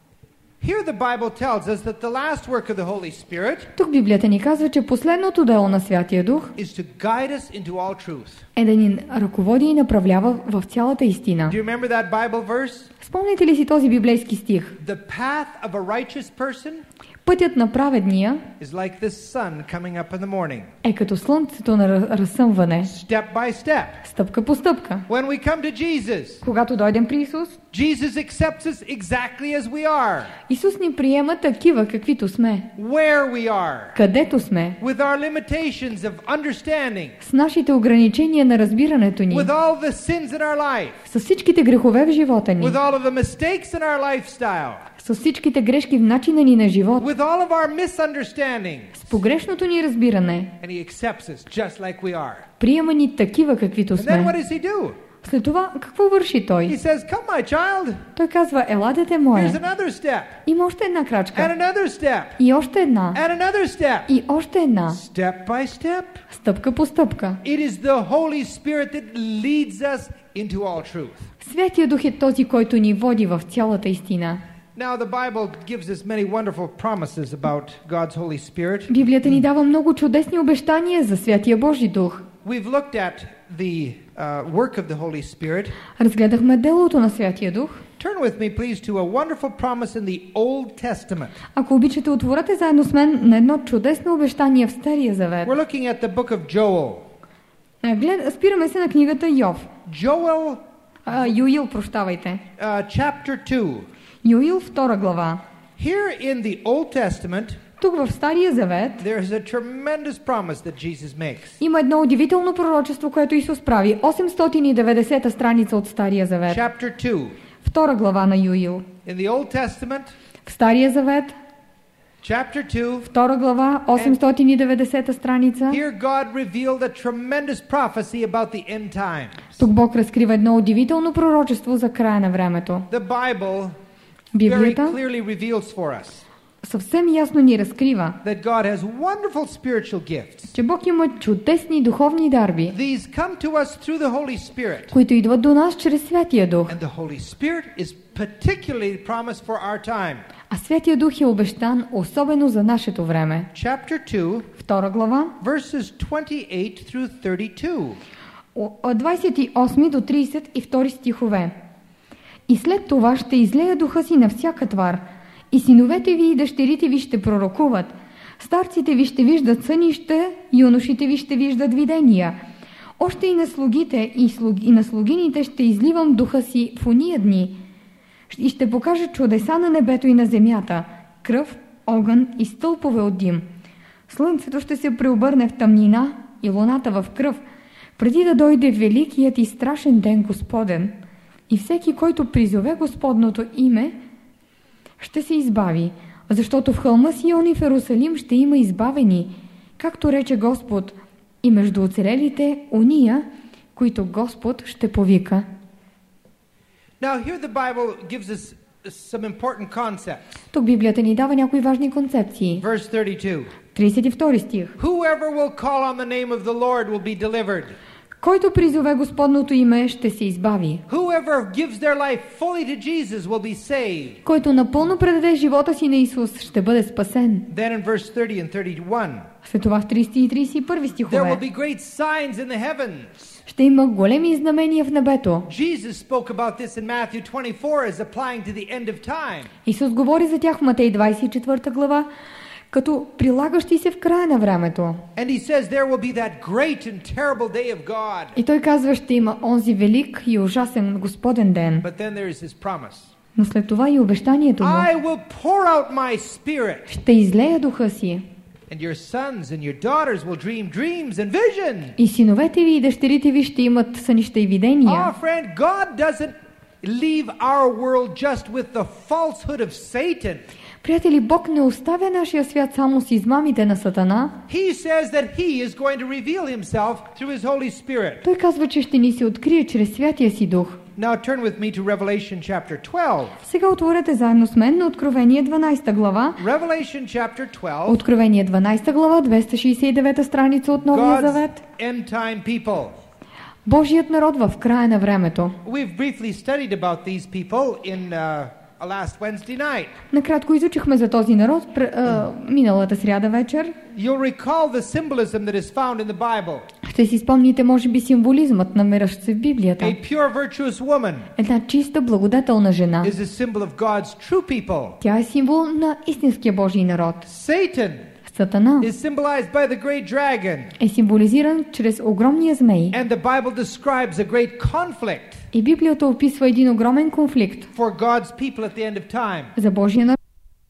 Here the Bible tells us that the last work of the Holy Spirit Тук Библията ни казва, че последното дело на Святия Дух is to guide us into all truth. е да ни ръководи и направлява в цялата истина. Do you remember that Bible verse? Спомняте ли си този библейски стих? The path of a righteous person Пътят на праведния is like the sun coming up in the morning. е като слънцето на разсъмване, Step by step. стъпка по стъпка. When we come to Jesus, Когато дойдем при Исус, Jesus accepts us exactly as we are, Исус ни приема такива, каквито сме, where we are, където сме, with our limitations of understanding, с нашите ограничения на разбирането ни, with all the sins in our life, с всичките грехове в живота ни, with all of the mistakes in our lifestyle, с всичките грешки в начина ни на живот, with all of our misunderstandings. с погрешното ни разбиране. And he accepts us just like we are. Приема ни такива, каквито And then what сме. does he do? След това, какво върши He Той? says, come my child, Той казва, ела дете here's мое. another step, Има още една and крачка. another step, И още една. and another step. И още една. Step by step. Стъпка по стъпка. It is the Holy Spirit that leads us into all truth. Святия Дух е този, който ни води в цялата истина. Now the Bible gives us many wonderful promises about God's Holy Spirit. Библията ни дава много чудесни обещания за Святия Божи Дух. We've looked at the work of the Holy Spirit. Разгледахме делото на Святия Дух. Turn with me, please, to a wonderful promise in the Old Testament. Ако обичате, отворете заедно с мен на едно чудесно обещание в Стария Завет. We're looking at the book of Joel. Спираме се на книгата Йов. Joel, Юил, прощавайте. chapter 2. Юил, 2 глава. Here in the Old Testament, Тук в Стария Завет there is a tremendous promise that Jesus makes. има едно удивително пророчество, което Исус прави. 890 страница от Стария Завет. Chapter 2. 2 глава на Юил. In the Old Testament, В Стария Завет, chapter 2, 2 глава, 890 страница. here God revealed a tremendous prophecy about the end times. Тук Бог разкрива едно удивително пророчество за края на времето. The Bible very Библията clearly reveals for us съвсем ясно ни разкрива, that God has wonderful spiritual gifts. че Бог има чудесни духовни дарби, These come to us through the Holy Spirit. които идват до нас чрез Святия Дух. And the Holy Spirit is particularly promised for our time. А Святия Дух е обещан особено за нашето време. Chapter 2, 2 глава, verses 28 through 32. от 28 до 32 стихове. И след това ще излея духа си на всяка твар, и синовете ви и дъщерите ви ще пророкуват, старците ви ще виждат сънища, юношите ви ще виждат видения. Още и на слугите и на слугините ще изливам духа си в уния дни, и ще покажа чудеса на небето и на земята, кръв, огън и стълпове от дим. Слънцето ще се преобърне в тъмнина и луната в кръв, преди да дойде великият и страшен ден Господен. И всеки, който призове Господното име, ще се избави, защото в хълма Сион и в Ерусалим ще има избавени, както рече Господ, и между оцелелите уния, които Господ ще повика. Now here the Bible gives us some important concepts. Тук Библията ни дава някои важни концепции. Verse 32. 32 стих. Whoever will call on the name of the Lord will be delivered. Който призове Господното име, ще се избави. Whoever gives their life fully to Jesus will be saved. Който напълно предаде живота си на Исус, ще бъде спасен. Then in verse 30 and 31, След това в 30 и 31 there will стихове be great signs in the heavens. ще има големи знамения в небето. Jesus spoke about this in Matthew 24 as applying to the end of time. Исус говори за тях в Матей 24 глава, като прилагащи се в края на времето. And he says there will be that great and terrible day of God. И той казва, ще има онзи велик и ужасен Господен ден. But then there is his promise. Но след това и обещанието му. I will pour out my spirit. Ще излея духа си. And your sons and your daughters will dream dreams and visions. И синовете ви и дъщерите ви ще имат сънища и видения. Oh, friend, God doesn't leave our world just with the falsehood of Satan. Приятели, Бог не оставя нашия свят само с измамите на Сатана. He says that he is going to reveal himself through his Holy Spirit. Той казва, че ще ни се открие чрез Святия си дух. Now turn with me to Revelation chapter 12. Сега отворете заедно с мен на Откровение 12 глава. Revelation chapter 12. Откровение 12 глава, 269 страница от Новия God's Завет. end time people. Божият народ в края на времето. We've briefly studied about these people in last Wednesday night. Накратко изучихме за този народ миналата сряда вечер. You'll recall the symbolism that is found in the Bible. Ще си спомните, може би, символизмът, намиращ се в Библията. A pure, virtuous woman Една чиста, благодетелна жена. is a symbol of God's true people. Тя е символ на истинския Божий народ. Satan Сатана is symbolized by the great dragon. е символизиран чрез огромния змей. And the Bible describes a great conflict И Библията описва един огромен конфликт for God's people at the end of time. за Божия народ.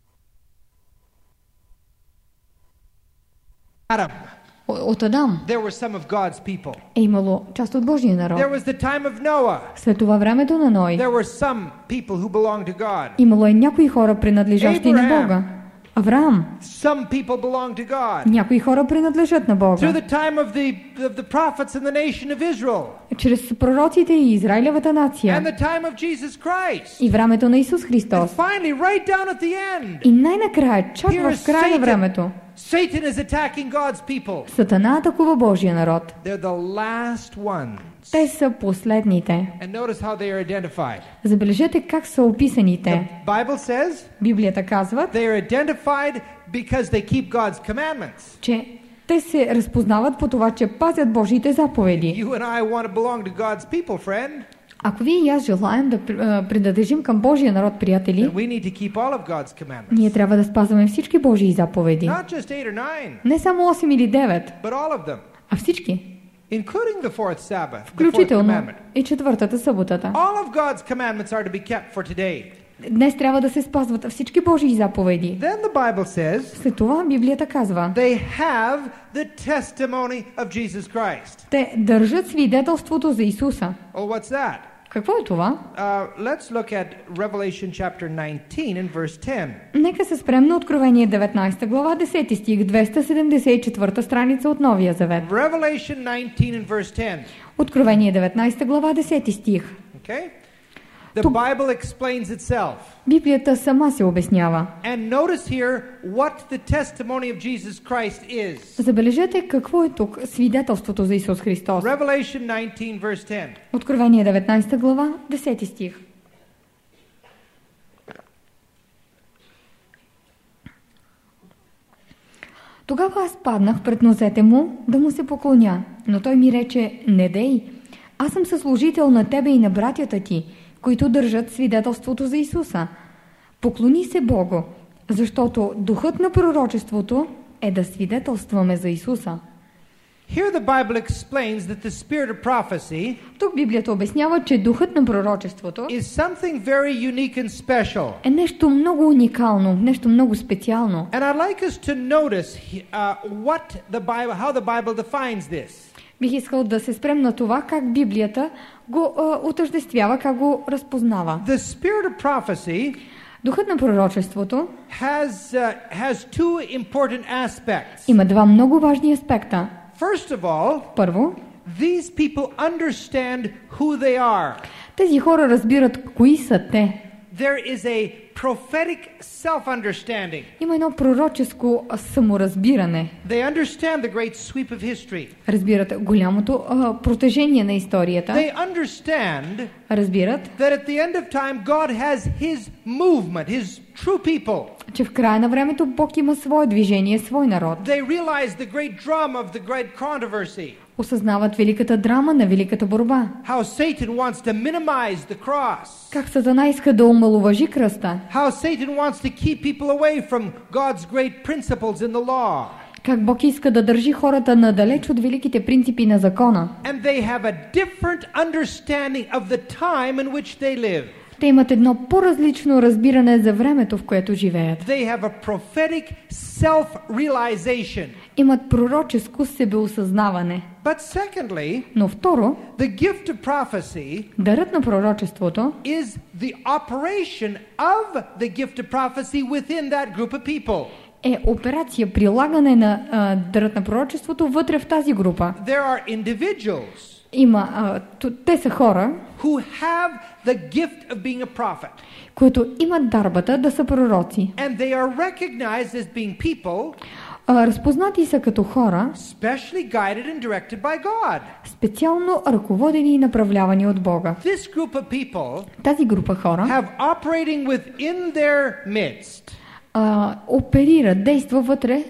Adam. От Адам There were some of God's people. е имало част от Божия народ. There was the time of Noah. След това времето на Ной There were some people who belonged to God. имало е някои хора, принадлежащи на Бога. Авраам. Some people belong to God. Някои хора принадлежат на Бога. Through the time of the prophets and the nation of Israel. Чрез пророците и Израилевата And нация. the time of Jesus Christ. И времето на Исус And Христос. finally, right down at the end, И най-накрая, чак в края на времето, Satan is attacking God's people. Сатана атакува Божия народ. They're the last ones. Те са последните. And notice how they are identified. Забележете как са описани те. The Bible says Библията казва, they are identified because they keep God's commandments. че те се разпознават по това, че пазят Божиите заповеди. You and I want to belong to God's people, friend. Ако вие и аз желаем да принадлежим към Божия народ, приятели, Then we need to keep all of God's commandments. ние трябва да спазваме всички Божии заповеди. Not just 8 or 9, Не само 8 или 9, but all of them, а всички. including the fourth Sabbath, the fourth Включително commandment. и четвъртата съботата. All of God's commandments are to be kept for today. Днес трябва да се спазват всички Божии заповеди. Then the Bible says След това Библията казва, they have the testimony of Jesus Christ. те държат свидетелството за Исуса. Oh, what's that? Какво е това? Let's look at Revelation chapter 19 and verse 10. Нека се спрем на Откровение 19 глава 10 стих, 274 страница от Новия Завет. Revelation 19 and verse 10. Откровение 19 глава 10 стих. Okay? The Bible explains itself. Библията сама се обяснява. And notice here what the testimony of Jesus Christ is. Забележете какво е тук свидетелството за Исус Христос. Revelation 19 verse 10. Откровение 19 глава 10 стих. Тогава аз паднах пред нозете му да му се поклоня, но той ми рече: не дей, аз съм съслужител на тебе и на братята ти, които държат свидетелството за Исуса. Поклони се Богу, защото духът на пророчеството е да свидетелстваме за Исуса. Here the Bible explains that the spirit of prophecy Тук Библията обяснява, че духът на пророчеството is something very unique and special. е нещо много уникално, нещо много специално. And I'd like us to notice how the Bible defines this. Бих искал да се спрем на това, как Библията го отъждествява, как го разпознава. The spirit of prophecy Духът на пророчеството has two important aspects. има два много важни аспекта. First of all, Първо, these people understand who they are. тези хора разбират кои са те. there is a prophetic self-understanding. Има едно пророческо саморазбиране. They understand the great sweep of history. Разбират голямото протежение на историята. They understand Разбират, that at the end of time God has his movement, his true people. че в края на времето Бог има свое движение, свой народ. They realize the great drama of the great controversy. Осъзнават великата драма на великата борба. How Satan wants to minimize the cross. Как Сатана иска да омаловажи кръста. How Satan wants to keep people away from God's great principles in the law. Как Бог иска да държи хората надалеч от великите принципи на закона. And they have a different understanding of the time in which they live. Те имат едно по-различно разбиране за времето, в което живеят. They have a prophetic self-realization. Имат пророческо себеосъзнаване. But secondly, Но второ, the gift of prophecy дарът на пророчеството is the operation of the gift of prophecy within that group of people. е операция, прилагане на дарът на пророчеството вътре в тази група. There are individuals Те са хора, who have the gift of being a prophet. които имат дарбата да са пророци. And they are recognized as being people Разпознати са като хора, specially guided and directed by God. специално ръководени и направлявани от Бога. This group of people Тази група хора have operating within their midst оперира, действа вътре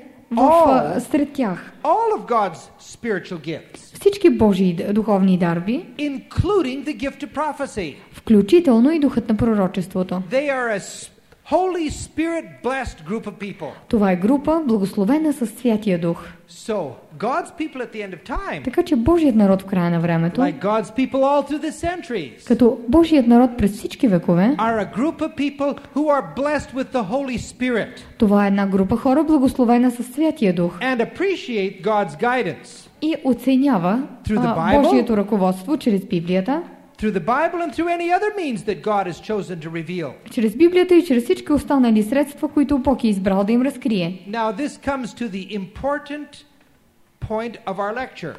сред тях. all of God's spiritual gifts, Всички Божии духовни дарби, including the gift of prophecy. включително и духът на пророчеството. They are a Holy Spirit blessed group of people. Това е група, благословена със Святия Дух. So, God's people at the end of time, Така че Божият народ в края на времето, like God's people all through the centuries, като Божият народ през всички векове, are a group of people who are blessed with the Holy Spirit това е една група хора, благословена със Святия Дух and appreciate God's guidance и оценява Божието ръководство чрез Библията, through the Bible and through any other means that God has chosen to reveal. чрез Библията и чрез всички останали средства, които Бог е избрал да им разкрие. Now this comes to the important point of our lecture.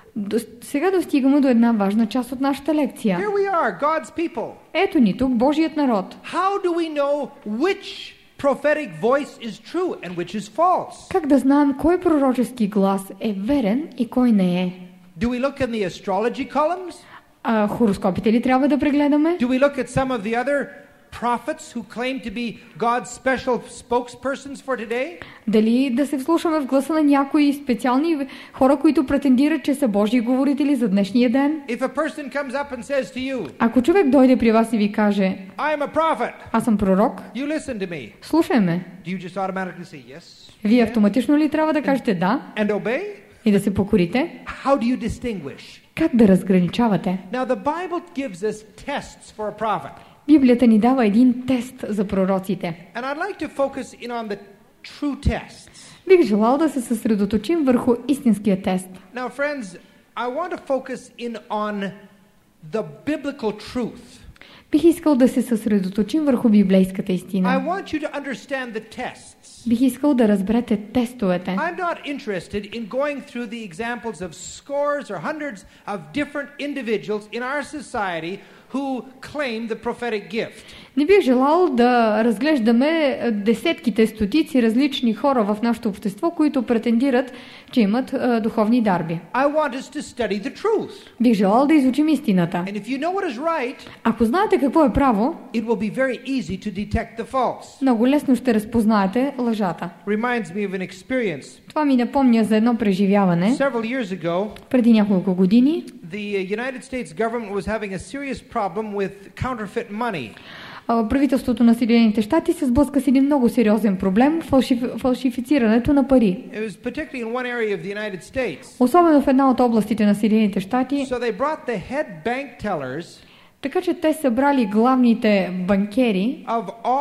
Сега достигаме до една важна част от нашата лекция. Here we are, God's people. Ето ни тук Божият народ. How do we know which prophetic voice is true and which is false? Как да знаем кой пророчески глас е верен и кой не е? Do we look in the astrology columns? Хороскопите ли трябва да прегледаме? Do we look at some of the other prophets who claim to be God's special spokespersons for today? Дали да се вслушаме в гласа на някои специални хора, които претендират, че са Божии говорители за днешния ден? If a person comes up and says to you, Ако човек дойде при вас и ви каже, I am a prophet, аз съм пророк, you listen to me. Do слушай ме. you just automatically say yes? Вие автоматично ли трябва да кажете да And obey? и да се покорите? How do you distinguish? Как да разграничавате? Now the Bible gives us tests for a prophet. Библията ни дава един тест за пророците. And I'd like to focus in on the true tests. Бих желал да се съсредоточим върху истинския тест. Now friends, I want to focus in on the biblical truth. Бих искал да се съсредоточим върху библейската I истина. want you to understand the tests. Бих искал да разберете тестовете. I'm not interested in going through the examples of scores or hundreds of different individuals in our society who claim the prophetic gift. Не бих желал да разглеждаме десетките, стотици различни хора в нашето общество, които претендират, че имат духовни дарби. I want us to study the truth. Бих желал да изучим истината. And if you know what is right, Ако знаете какво е право, it will be very easy to detect the false. много лесно ще разпознаете лъжата. Reminds me of an experience. Това ми напомня за едно преживяване. Several years ago, Преди няколко години the United States government was having a serious problem with counterfeit money. Правителството на Съединените щати се сблъска с един много сериозен проблем – фалшифицирането на пари. It was particularly in one area of the United States. Особено в една от областите на Съединените щати. So they brought the head bank tellers Така че те събрали главните банкери of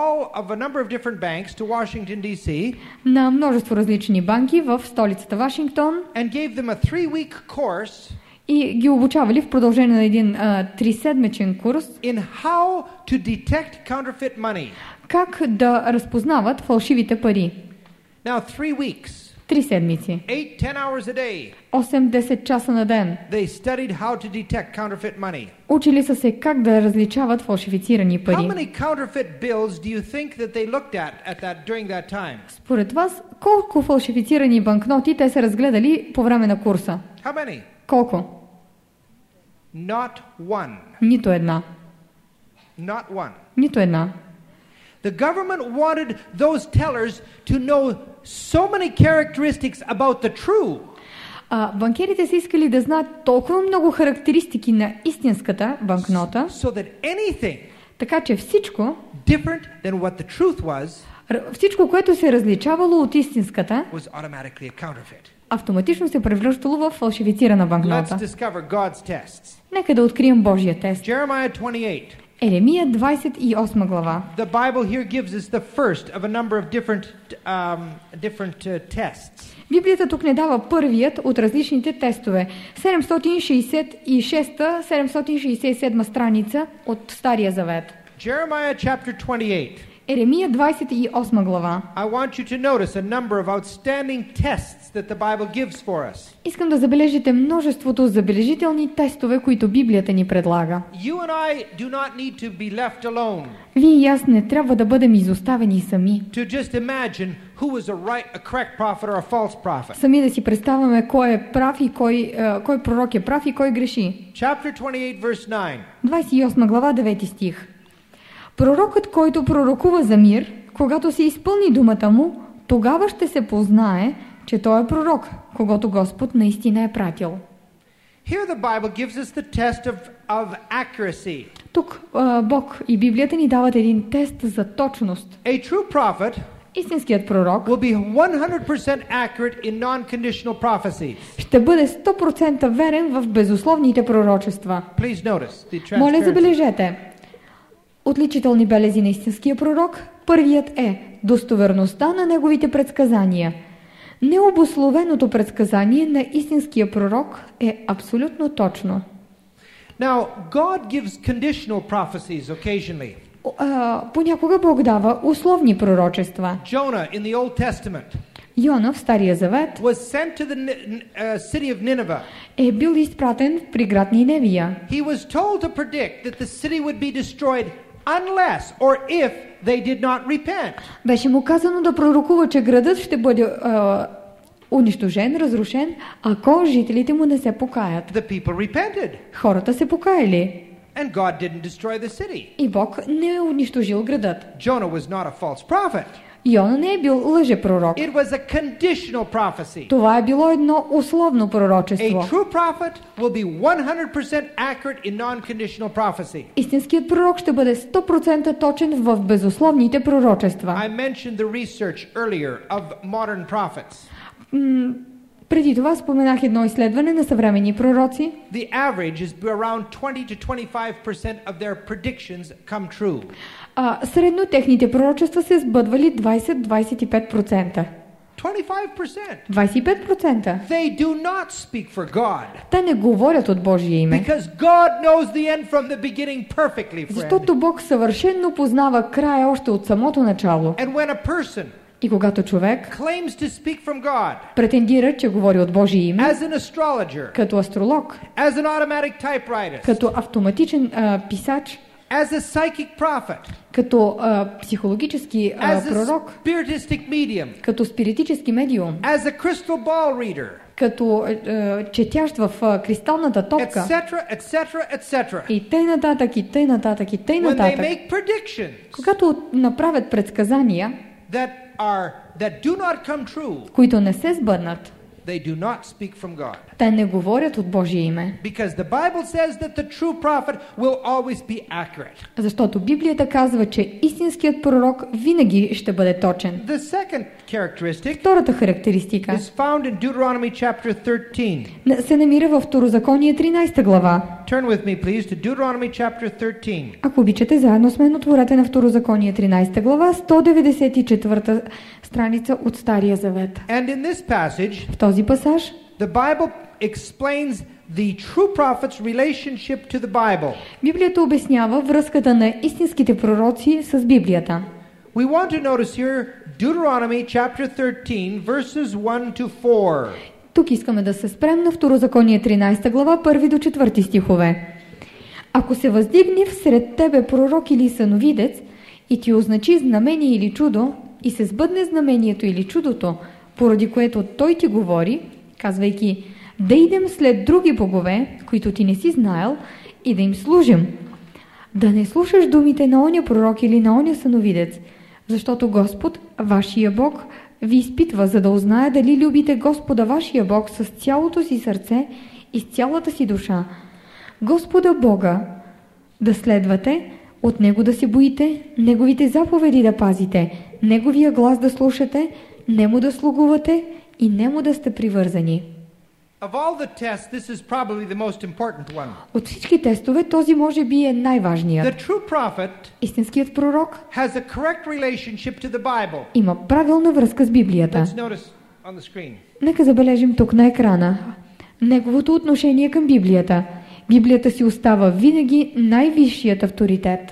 a number of different banks to Washington D.C. на множество различни банки в столицата Вашингтон and gave them a 3-week course и ги обучавали в продължение на един 3-седмичен курс in how to detect counterfeit money. как да разпознават фалшивите пари. Now 3 weeks. 3 седмици. 8-10 hours a day. 8-10 часа на ден. They studied how to detect counterfeit money. Учили са се как да различават фалшифицирани How пари. many counterfeit bills do you think that they looked at during that time? Според вас, колко фалшифицирани банкноти те са разгледали по време на курса? How many? Колко? Not one. Нито една. Not one. Нито една. The government wanted those tellers to know so many characteristics about the true. Банкерите са искали да знаят толкова много характеристики на истинската банкнота, So that anything така че всичко, different than what the truth was, което се различавало от истинската, was automatically a counterfeit. автоматично се превръщало в фалшифицирана Let's банкнота. discover God's tests. Нека да открием Божия тест. Jeremiah 28. Еремия 28 глава. The Bible here gives us the first of a number of different tests. Библията тук не дава първият от различните тестове. 766-767 страница от Стария завет. Jeremiah chapter 28. Еремия 28 глава. I want you to notice a number of outstanding tests that the Bible gives for us. Искам да забележите множеството забележителни тестове, които Библията ни предлага. You and I do not need to be left alone Вие и аз не трябва да бъдем изоставени сами. to just imagine who is a correct prophet or a false prophet. Сами да си представяме кой е прав и кой пророк е прав и кой греши. Chapter 28 verse 9. 28 глава 9 стих. Пророкът, който пророкува за мир, когато се изпълни думата му, тогава ще се познае, че той е пророк, когото Господ наистина е пратил. Here the Bible gives us the test of accuracy. Тук Бог и Библията ни дават един тест за точност. A true prophet Истинският пророк will be 100% accurate in non-conditional prophecies. ще бъде 100% верен в безусловните пророчества. Please notice the Моля, transparency. забележете. Отличителни белези на истинския пророк. Първият е достоверността на неговите предсказания. Необусловеното предсказание на истинския пророк е абсолютно точно. Now, God gives conditional prophecies occasionally. Понякога Бог дава условни пророчества. Jonah in the Old Testament Йона в Стария завет was sent to the city of Nineveh. е бил изпратен при град Ниневия. He was told to predict that the city would be destroyed unless or if they did not repent. Беше му казано да пророкува, че градът ще бъде унищожен, разрушен, ако жителите му не се покаят. The people repented, Хората се покаяли and God didn't destroy the city. и Бог не е унищожил градът. Jonah was not a false prophet. Йона не е бил лъжепророк. It was a conditional prophecy. Това е било едно условно пророчество. A true prophet will be 100% accurate in non-conditional prophecy. Истинският пророк ще бъде 100% точен в безусловните пророчества. I mentioned the research earlier of modern prophets. Преди това споменах едно изследване на съвременни пророци. The average is around 20 to 25% of their predictions come true. Средно техните пророчества се сбъдвали 20-25%. 25%. 25%. They do not speak for God. Те не говорят от Божие име. Because God knows the end from the beginning perfectly, friend. Защото Бог съвършенно познава края още от самото начало. And when a person И когато човек claims to speak from God, претендира, че говори от Божие име, as an astrologer, като астролог, as an automatic typewriter, като автоматичен писач, as a psychic prophet, като психологически as a пророк, spiritistic medium, като спиритически медиум, as a crystal ball reader, като четящ в кристалната топка, etc., etc., etc. и тъй нататък, и тъй нататък, и тъй When they нататък. make predictions Когато направят предсказания, that do not come true, които не се сбъднат, they do not speak from God. те не говорят от Божие име. Because the Bible says that the true prophet will always be accurate. Защото Библията казва, че истинският пророк винаги ще бъде точен. The second characteristic Втората характеристика is found in Deuteronomy chapter 13. се намира във Второзаконие 13 глава. Turn with me please to Deuteronomy chapter 13. Ако обичате, заедно с мен отворете на Второзаконие 13 глава, 194 страница от Стария завет. And in this passage, В този пасаж the Bible explains the true prophet's relationship to the Bible. Библията обяснява връзката на истинските пророци с Библията. We want to notice here Deuteronomy chapter 13, verses 1 to 4. Тук искаме да се спрем на Второзаконие 13 глава, 1 до 4 стихове. Ако се въздигне всред тебе пророк или съновидец и ти означи знамение или чудо и се сбъдне знамението или чудото, поради което той ти говори, казвайки: да идем след други богове, които ти не си знаел, и да им служим. Да не слушаш думите на оня пророк или на оня съновидец, защото Господ, вашия Бог, ви изпитва, за да узнае дали любите Господа вашия Бог с цялото си сърце и с цялата си душа. Господа Бога да следвате, от Него да се боите, Неговите заповеди да пазите, Неговия глас да слушате, Нему да слугувате и Нему да сте привързани. Of all the tests, this is probably the most important one. От всички тестове този може би е най-важният. The true prophet Истинският пророк has a correct relationship to the Bible. има правилна връзка с Библията. Let's notice on the screen. Нека забележим тук на екрана неговото отношение към Библията. Библията си остава винаги най-висшият авторитет.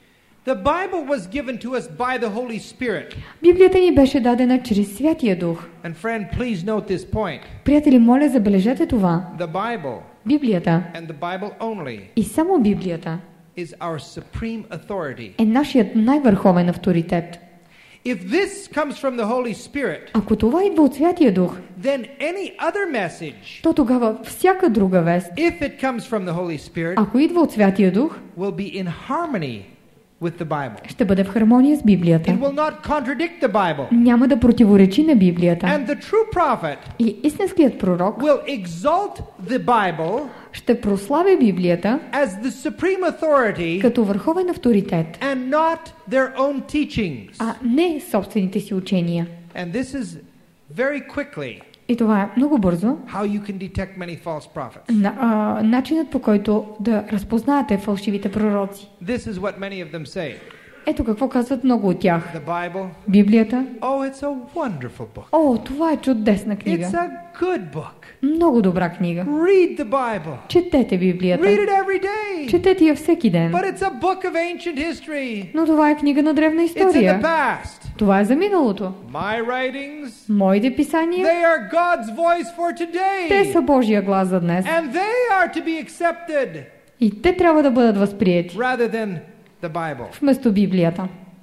The Bible was given to us by the Holy Spirit. Библията ни беше дадена чрез Святия Дух. And friend, please note this point. Приятели, моля, забележете това. The Bible Библията and the Bible only и само Библията is our supreme authority. е нашият най-върховен авторитет. If this comes from the Holy Spirit, Ако това идва от Святия Дух, then any other message, то тогава всяка друга вест, if it comes from the Holy Spirit, ако идва от Святия Дух, will be in harmony with the Bible. ще бъде в хармония с Библията. It will not contradict the Bible. Няма да противоречи на Библията. And the true prophet И истинският пророк will exalt the Bible ще прославя Библията as the supreme authority като върховен авторитет, and not their own teachings. а не собствените си учения. And this is very quickly И това е много бързо how you can detect many false prophets. начинът, по който да разпознаете фалшивите пророци. This is what many of them say. Ето какво казват много от тях. The Bible, Библията. oh, it's a wonderful book. О, това е чудесна книга. It's a good book. Много добра книга. Read the Bible. Четете Библията. Read it every day. Четете я всеки ден. But it's a book of ancient history. Но това е книга на древна It's in the история. past. Това е за миналото. My writings, Моите писания, they are God's voice for те today. са Божия глас за днес. And they are to be accepted И те трябва да бъдат възприети rather than the Bible. вместо Библията.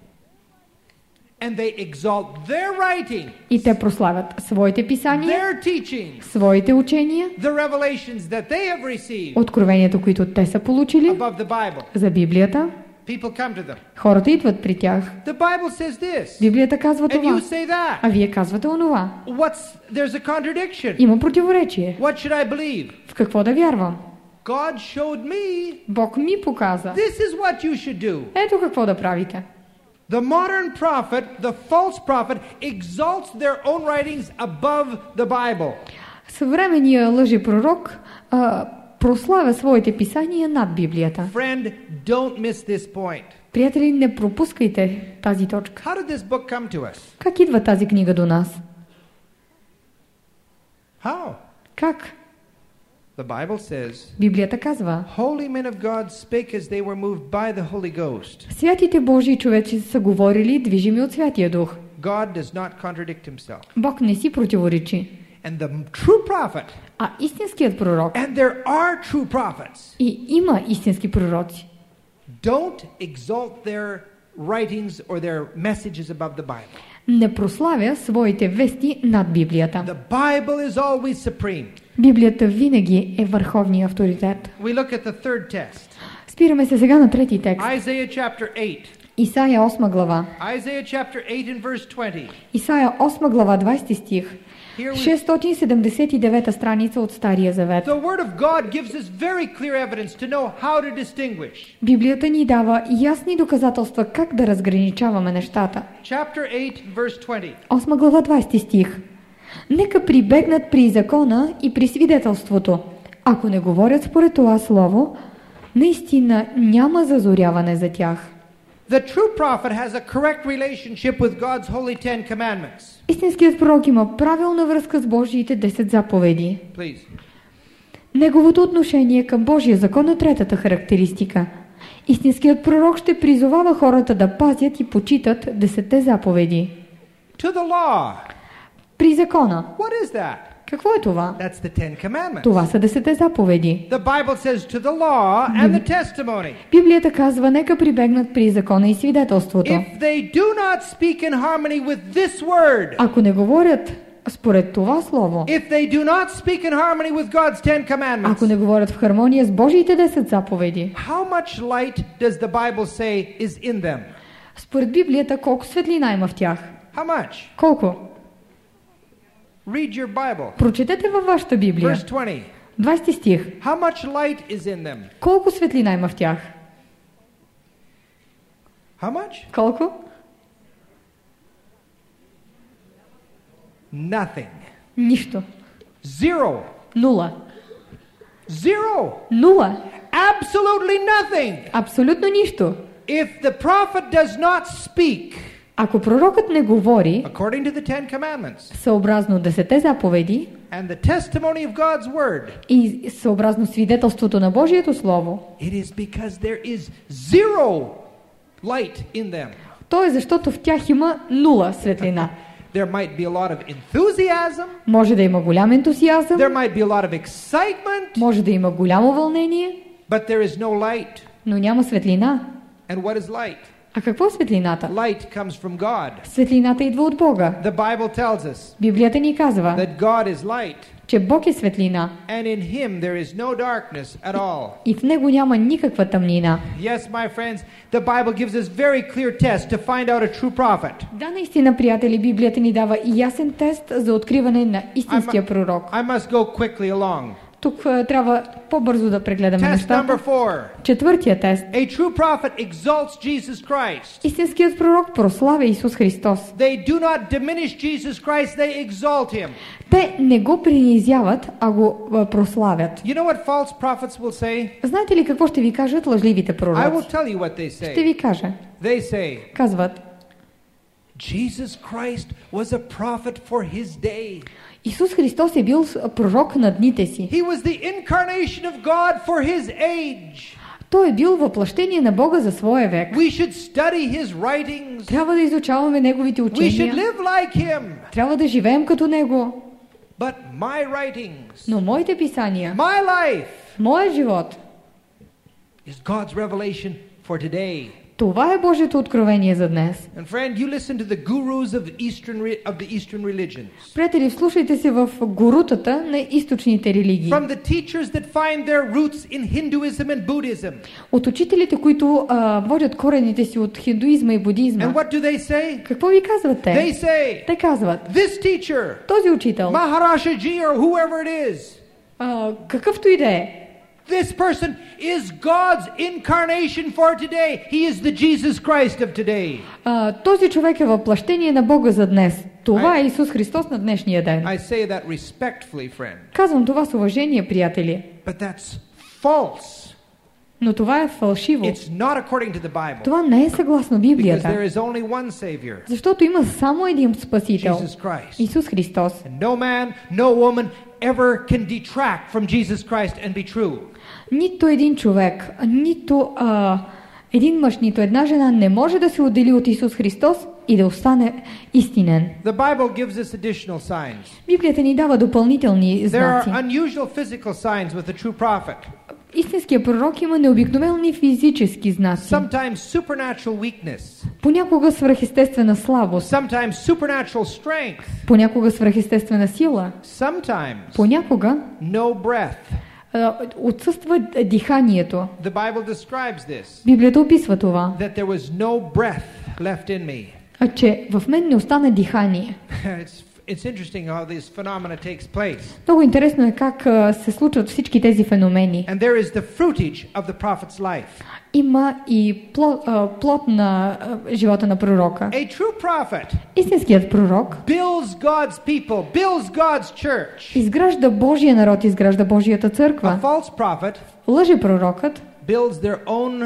And they exalt their writing, И те прославят своите писания, their teachings, своите учения, the revelations that they have received откровението, които те са получили above the Bible. за Библията. People come to them. Хората идват при тях. The Bible says this, Библията казва and you това, say that. а вие казвате онова. There's a contradiction. Има противоречие. What should I believe? В какво да вярвам? God showed me, Бог ми показа. this is what you should do. Ето какво да правите. The modern prophet, the false prophet, exalts their own writings above the Bible. Съвременният лъжепророк прославя своите писания над Библията. Friend, don't miss this point. Приятели, не пропускайте тази точка. How did this book come to us? Как идва тази книга до нас? How? Как? The Bible says, Библията казва: holy men of God spake as they were moved by the Holy Ghost. святите Божии човеци са говорили, движими от Святия Дух. God does not contradict himself. Бог не си противоречи. And the true prophet, А истинският пророк, and there are true prophets, и има истински пророци, don't exalt their writings or their messages above the Bible. не прославя своите вести над Библията. The Bible is always supreme. Библията винаги е върховният авторитет. We look at the third test. Спираме се сега на трети текст. Isaiah chapter 8. Исаия 8 глава. Isaiah chapter 8 and verse 20. Исаия 8 глава, 20 стих. Here we, 679 страница от Стария Завет. the Word of God gives us very clear evidence to know how to distinguish. Библията ни дава ясни доказателства как да разграничаваме нещата. Chapter 8, verse 20. 8 глава, 20 стих. Нека прибегнат при закона и при свидетелството. Ако не говорят според това слово, наистина няма зазоряване за тях. The true prophet has a correct relationship with God's holy 10 commandments. Истинският пророк има правилна връзка с Божиите 10 заповеди. Please. Неговото отношение към Божия закон е третата характеристика. Истинският пророк ще призовава хората да пазят и почитат 10 заповеди. To the law. При закона. What is that? Какво е това? That's the Ten Commandments. Това са 10 заповеди. The Bible says to the law and the testimony. Библията казва, нека прибегнат при закона и свидетелството. If they do not speak in harmony with this word, Ако не говорят според това слово, if they do not speak in harmony with God's Ten Commandments, ако не говорят в хармония с Божиите 10 заповеди, how much light does the Bible say is in them? според Библията колко светлина има в тях? How much? Колко? Read your Bible. Прочетете във вашата Библия. Verse 20. 20 стих. How much light is in them? Колко светлина има в тях? How much? Колко? Nothing. Нищо. Zero. Нула. Zero. Нула. Absolutely nothing. Абсолютно нищо. If the prophet does not speak Ако пророкът не говори according to the Ten Commandments съобразно 10 заповеди and the testimony of God's word, и съобразно свидетелството на Божието Слово, it is because there is zero light in them. то е защото в тях има нула светлина. There might be a lot of enthusiasm. Може да има голям ентусиазъм, There might be a lot of excitement, може да има голямо вълнение, but there is no light. но няма светлина. And what is light? А какво е светлината? Light comes from God. Светлината идва от Бога. The Bible tells us Библията ни казва, that God is light, че Бог е светлина and in Him there is no darkness at all. и в Него няма никаква тъмнина. Yes, my friends, the Bible gives us very clear test to find out a true prophet. Да, наистина, приятели, Библията ни дава и ясен тест за откриване на истинския пророк. I must go quickly along. Тук трябва по-бързо да прегледаме Test нещата. number 4. Четвъртия тест. A true prophet exalts Jesus Christ. Истинският пророк прославя Исус Христос. They do not diminish Jesus Christ, they exalt Him. Те не го принизяват, а го прославят. You know what false prophets will say? Знаете ли какво ще ви кажат лъжливите I will пророци? tell you what they Ще say. ви кажа. They say, Казват, Jesus Christ was a prophet for His day. Исус Христос е бил пророк на дните си. He was the incarnation of God for His age. Той е бил въплъщение на Бога за своя век. We should study His writings. Трябва да изучаваме Неговите We should учения. live like Him. Трябва да живеем като Него. But my writings, Но моите писания, my life, моят живот, is God's revelation for today. това е Божието откровение за днес. And friend, you listen to the gurus of the Eastern religions. Приятели, вслушайте се в гурутата на източните религии. From the teachers that find their roots in Hinduism and Buddhism. От учителите, които водят корените си от хиндуизма и будизма. And what do they say? Какво ви казват те? They say, Те казват, this teacher, този учител, Maharaja or whoever it is, какъвто и да е, this person is God's incarnation for today. He is the Jesus Christ of today. този човек е въплъщение на Бога за днес. Това е Исус Христос на днешния ден. I say that respectfully, friend. Казвам това с уважение, приятели. But that's false. Но това е фалшиво. It's not according to the Bible. Това не е съгласно Because Библията. there is only one Savior, Защото има само един Спасител. Jesus Christ. Исус Христос. And no man, no woman ever can detract from Jesus Christ and be true. Нито един човек, нито един мъж, нито една жена не може да се отдели от Исус Христос и да остане истинен. The Bible gives us additional signs. Библията ни дава допълнителни There знаци. are unusual physical signs with a true prophet. Истинският пророк има необикновени физически знаци. Sometimes supernatural weakness. Понякога свръхестествена слабост. Sometimes supernatural strength. Понякога свръхестествена сила. Sometimes Понякога no breath. отсъства диханието. The Bible describes this, Библията описва това, that there was no breath left in me. че в мен не остана дихание. It's interesting how this phenomena takes place. Много интересно е как се случват всички тези феномени. And there is the fruitage of the prophet's life. Има и плод на живота на пророка. A true prophet Истинският пророк builds God's people, builds God's church. изгражда Божия народ, изгражда Божията A църква. false prophet Лъже пророкът builds their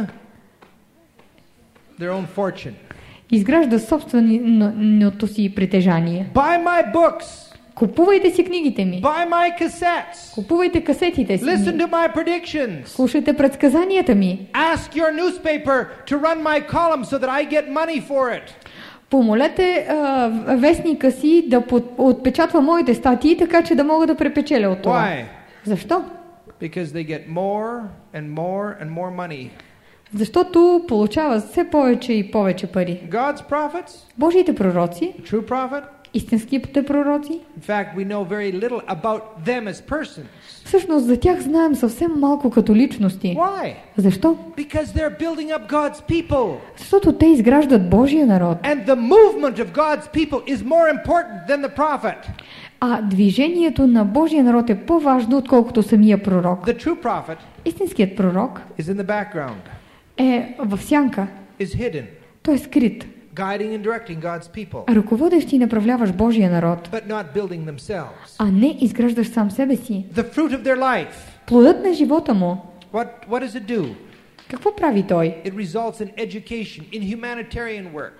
own fortune. изгражда собственото си притежание. Buy my books. Купувайте си книгите ми. Buy my cassettes. Купувайте касетите си. Listen to my predictions. Слушайте предсказанията ми. Ask your newspaper to run my column so that I get money for it. помолете вестника си да отпечатва моите статии, така че да мога да препечеля от това. Why? Защо? Because they get more and more and more money. Защото получава все повече и повече пари. God's prophets, Божиите пророци, true prophet, истинските пророци, in fact, we know very little about them as persons. всъщност за тях знаем съвсем малко като личности. Why? Защо? Because they're building up God's people. Защото те изграждат Божия народ. And the movement of God's people is more important than the prophet. А движението на Божия народ е по-важно, отколкото самия пророк. The true prophet Истинският пророк is in the background, е в сянка. is hidden, Той е скрит. guiding and directing God's people, Ръководещ и направляваш Божия народ, but not building themselves. а не изграждаш сам себе си. The fruit of their life, Плодът на живота му, what does it do? какво прави той? It results in education, in humanitarian work.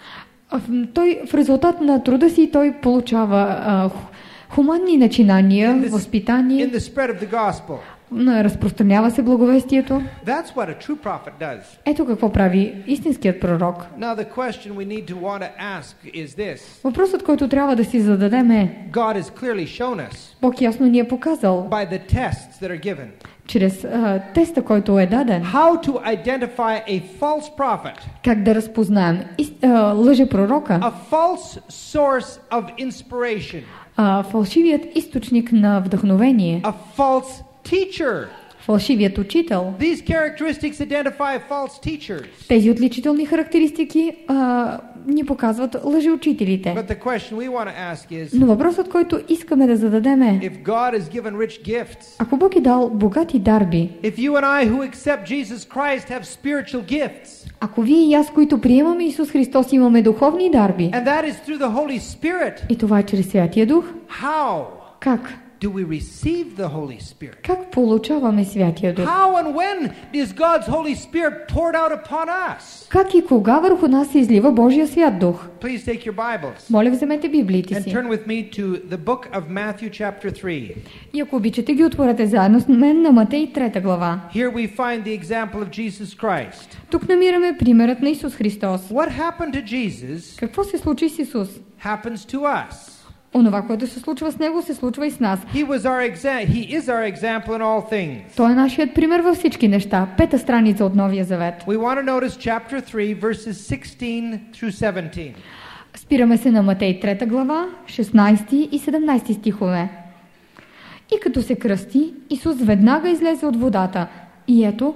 Той в резултат на труда си той получава хуманни начинания, In възпитание, the spread of the gospel. разпространява се благовестието. That's what a true prophet does. Ето какво прави истинският пророк. Now the question we need to want to ask is this. Въпросът, който трябва да си зададем е: God has clearly shown us Бог ясно ни е показал by the tests that are given чрез теста, който е даден, how to identify a false prophet, как да разпознаем лъжепророка, a false source of inspiration, фалшивият източник на вдъхновение, a false teacher. фалшивият учител. These characteristics identify false teachers. Тези отличителни характеристики ни показват лъжеучителите. But the question we want to ask is, Но въпросът, който искаме да зададем е: if God has given rich gifts, ако Бог е дал богати дарби, if you and I who accept Jesus Christ have spiritual gifts, ако вие и аз, които приемаме Исус Христос, имаме духовни дарби, and that is through the Holy Spirit, и това е чрез Святия Дух, how как? do we receive the Holy Spirit? Как получаваме Святия Дух? How and when is God's Holy Spirit poured out upon us? Как и кога върху нас се излива Божия Свят Дух? Please take your Bibles Моля, вземете Библиите and си. turn with me to the book of Matthew chapter 3. И ако обичате, ги отворете заедно с мен на Матей 3 глава. Here we find the example of Jesus Christ. Тук намираме примерът на Исус Христос. What happened to Jesus Какво се случи с Исус? happens to us. Онова, което се случва с Него, се случва и с нас. He is our example in all things. Той е нашият пример във всички неща. 5-та страница от Новия Завет. We want to notice chapter 3 verses 16 through 17. Спираме се на Матей 3 глава, 16 и 17 стихове. И като се кръсти, Исус веднага излезе от водата. И ето,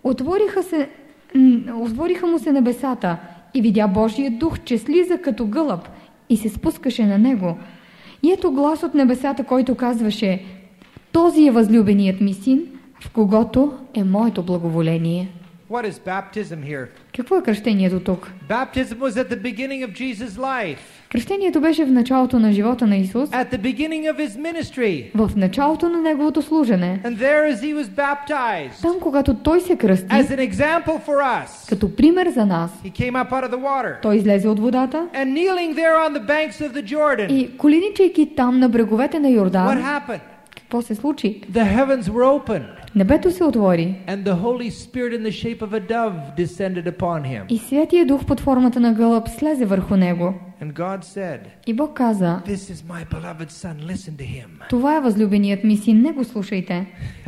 отвориха му се небесата и видя Божия дух, че слиза като гълъб и се спускаше на него. И ето глас от небесата, който казваше: този е възлюбеният ми син, в когото е моето благоволение. What is baptism here? Какво е кръщението тук? Baptism was at the beginning of Jesus' life. Кръщението беше в началото на живота на Исус, At the beginning of his ministry. в началото на неговото служене. And there as he was baptized, Там, когато той се кръсти, as an example for us, като пример за нас, he came up out of the water. той излезе от водата And kneeling there on the banks of the Jordan, и коленичейки там на бреговете на what Йордан, happened? какво се случи? The heavens were open, Небето се отвори and the Holy Spirit in the shape of a dove descended upon him. и Святия Дух под формата на гълъб слезе върху него. And God said, И Бог каза: "This is my beloved son, listen to him." това е възлюбеният ми син, него слушайте.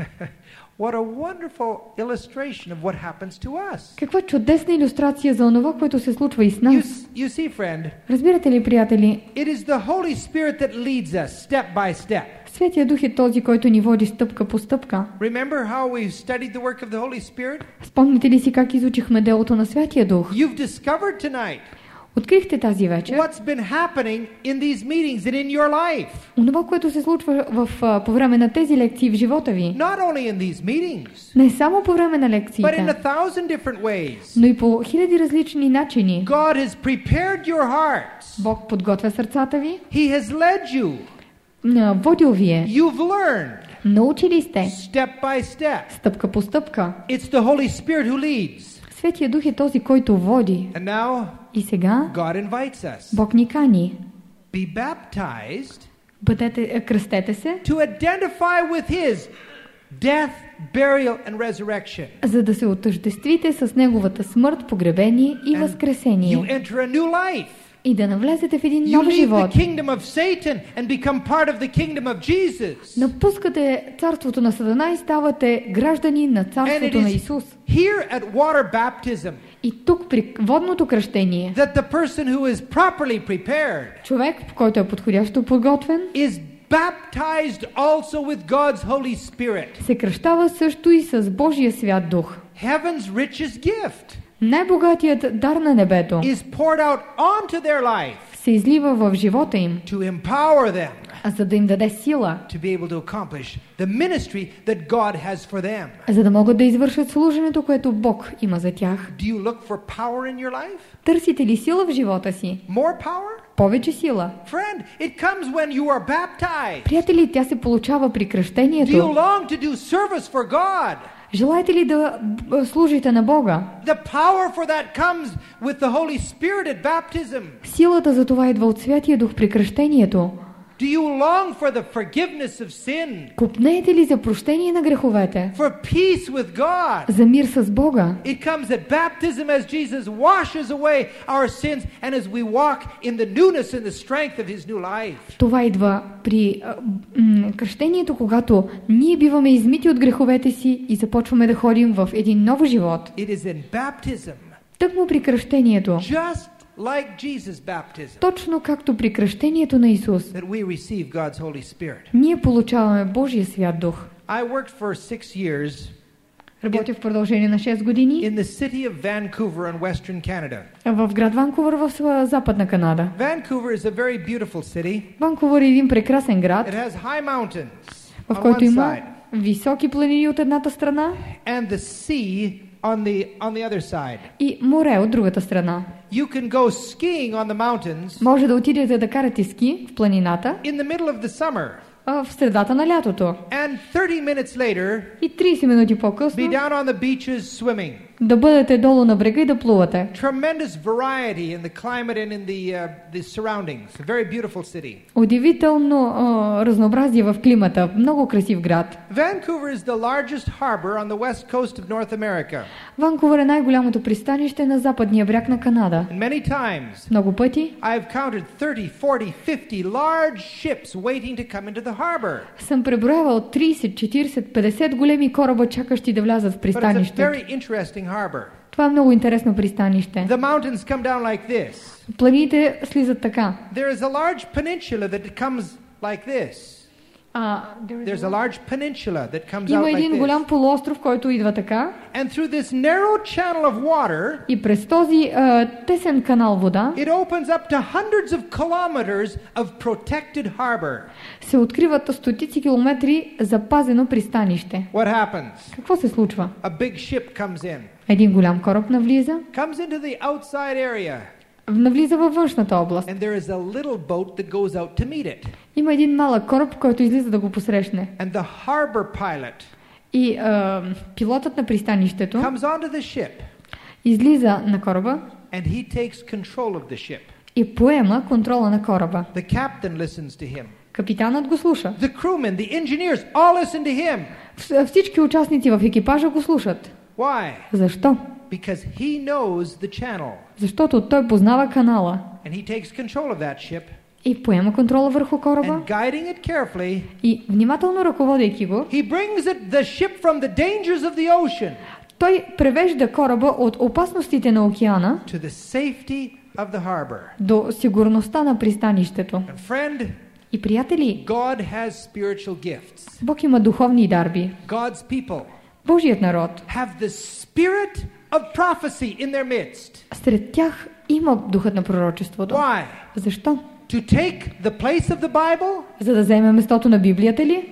What a wonderful illustration of what happens to us. Каква чудесна илюстрация за онова, което се случва и с нас. You see, friend, Разбирате ли, приятели? it is the Holy Spirit that leads us step by step. Светия Дух е този, който ни води стъпка по стъпка. Remember how we studied the work of the Holy Spirit? Спомните ли си как изучихме делото на Святия Дух? You've discovered tonight Открихте тази вечер what's been happening in these meetings and in your life. онова, което се случва по време на тези лекции в живота ви. Not only in these meetings, Не само по време на but in лекциите, 1,000 different ways. но и по хиляди различни начини. God has prepared your hearts. Бог подготвя сърцата ви, He has led you. водил ви е, You've learned научили сте, step by step. стъпка по стъпка. It's the Holy Spirit who leads. Светия Дух е този, който води. And now И сега God invites us. Бог ни кани. Be baptized Кръстете се, to identify with his death, burial and resurrection. за да се отъждествите с Неговата смърт, погребение и You възкресение. enter a new life. и да навлезете в един You нов leave the живот. kingdom of Satan and become part of the kingdom of Jesus. Напускате царството на Сатана и ставате граждани на And it царството на is Исус. here at water baptism И тук при водното кръщение, that the person who is properly prepared човек, който е подходящо подготвен, is baptized also with God's Holy Spirit. се кръщава също и с Божия свят дух. Heaven's richest gift Най-богатият дар на небето is poured out onto their life се излива в живота им, to empower them за да им даде сила, to be able to accomplish the ministry that God has for them. за да могат да извършат служенето, което Бог има за тях. Do you look for power in your life? Търсите ли сила в живота си? More power? Повече сила. Friend, it comes when you are baptized. Приятели, тя се получава при Do you кръщението. long to do service for God? Желаете ли да служите на Бога? The power for that comes with the Holy Spirit at baptism. Силата за това идва от Святия Дух при кръщението. Do you long for the forgiveness of sin? Копнеете ли за прощение на греховете? For peace with God? За мир с Бога? It comes at baptism as Jesus washes away our sins and as we walk in the newness and the strength of His new life. Това идва при кръщението, когато ние биваме измити от греховете си и започваме да ходим в един нов живот. It is in baptism, Тъкмо при кръщението, just like Jesus' baptism, точно както при кръщението на Исус, that we receive God's Holy Spirit. ние получаваме Божия свят дух. I worked for 6 years Работя в продължение на 6 години in the city of Vancouver in Western Canada. в град Ванкувър в Западна Канада. Vancouver is a very beautiful city. Ванкувър е един прекрасен град, It has high mountains в on който one има side високи планини от едната страна and the sea on the other side. и море от другата страна. You can go skiing on the mountains Може да отидете да карате ски в планината in the middle of the summer в средата на лятото and 30 minutes later и 30 минути be по-късно down on the beaches swimming. да бъдете долу на брега и да плувате. Tremendous variety in the climate and in the surroundings. A very beautiful city. Удивително разнообразие в климата. Много красив град. Vancouver is the largest harbor on the west coast of North America. Ванкувър е най-голямото пристанище на западния бряг на Канада. And many times Много пъти I've counted 30, 40, 50 large ships waiting to come into the harbor. съм преброявал 30, 40, 50 големи кораба, чакащи да влязат в But it's a пристанището. very interesting harbor. Това е много интересно пристанище. The mountains come down like this. Планините слизат така. There is a large peninsula that comes like this. There's a large peninsula that comes out Има like един голям this. полуостров, който идва така. And through this narrow channel of water, И през този тесен канал вода it opens up to hundreds of kilometers of protected harbor. се откриват стотици километри запазено пристанище. What happens? Какво се случва? A big ship comes in. Един голям кораб навлиза, Comes into the outside area. навлиза във външната област. And there is a little boat that goes out to meet it. Има един малък кораб, който излиза да го посрещне. And the harbor pilot И пилотът на пристанището comes onto the ship излиза на кораба and he takes control of the ship. и поема контрола на кораба. The captain listens to him. Капитанът го слуша. The crewmen, the engineers, all listen to him. Всички участници в екипажа го слушат. Why? Защо? Because he knows the channel Защото той познава канала and he takes control of that ship и поема контрола върху кораба and guiding it carefully, и внимателно ръководейки го, he brings the ship from the dangers of the ocean той превежда кораба от опасностите на океана to the safety of the harbor. до сигурността на пристанището. And friend, И приятели, God has spiritual gifts. Бог има духовни дарби. God's people Божият народ, have the spirit of prophecy in their midst. сред тях има духът на пророчеството. Why? Защо? To take the place of the Bible? За да заеме местото на Библията ли?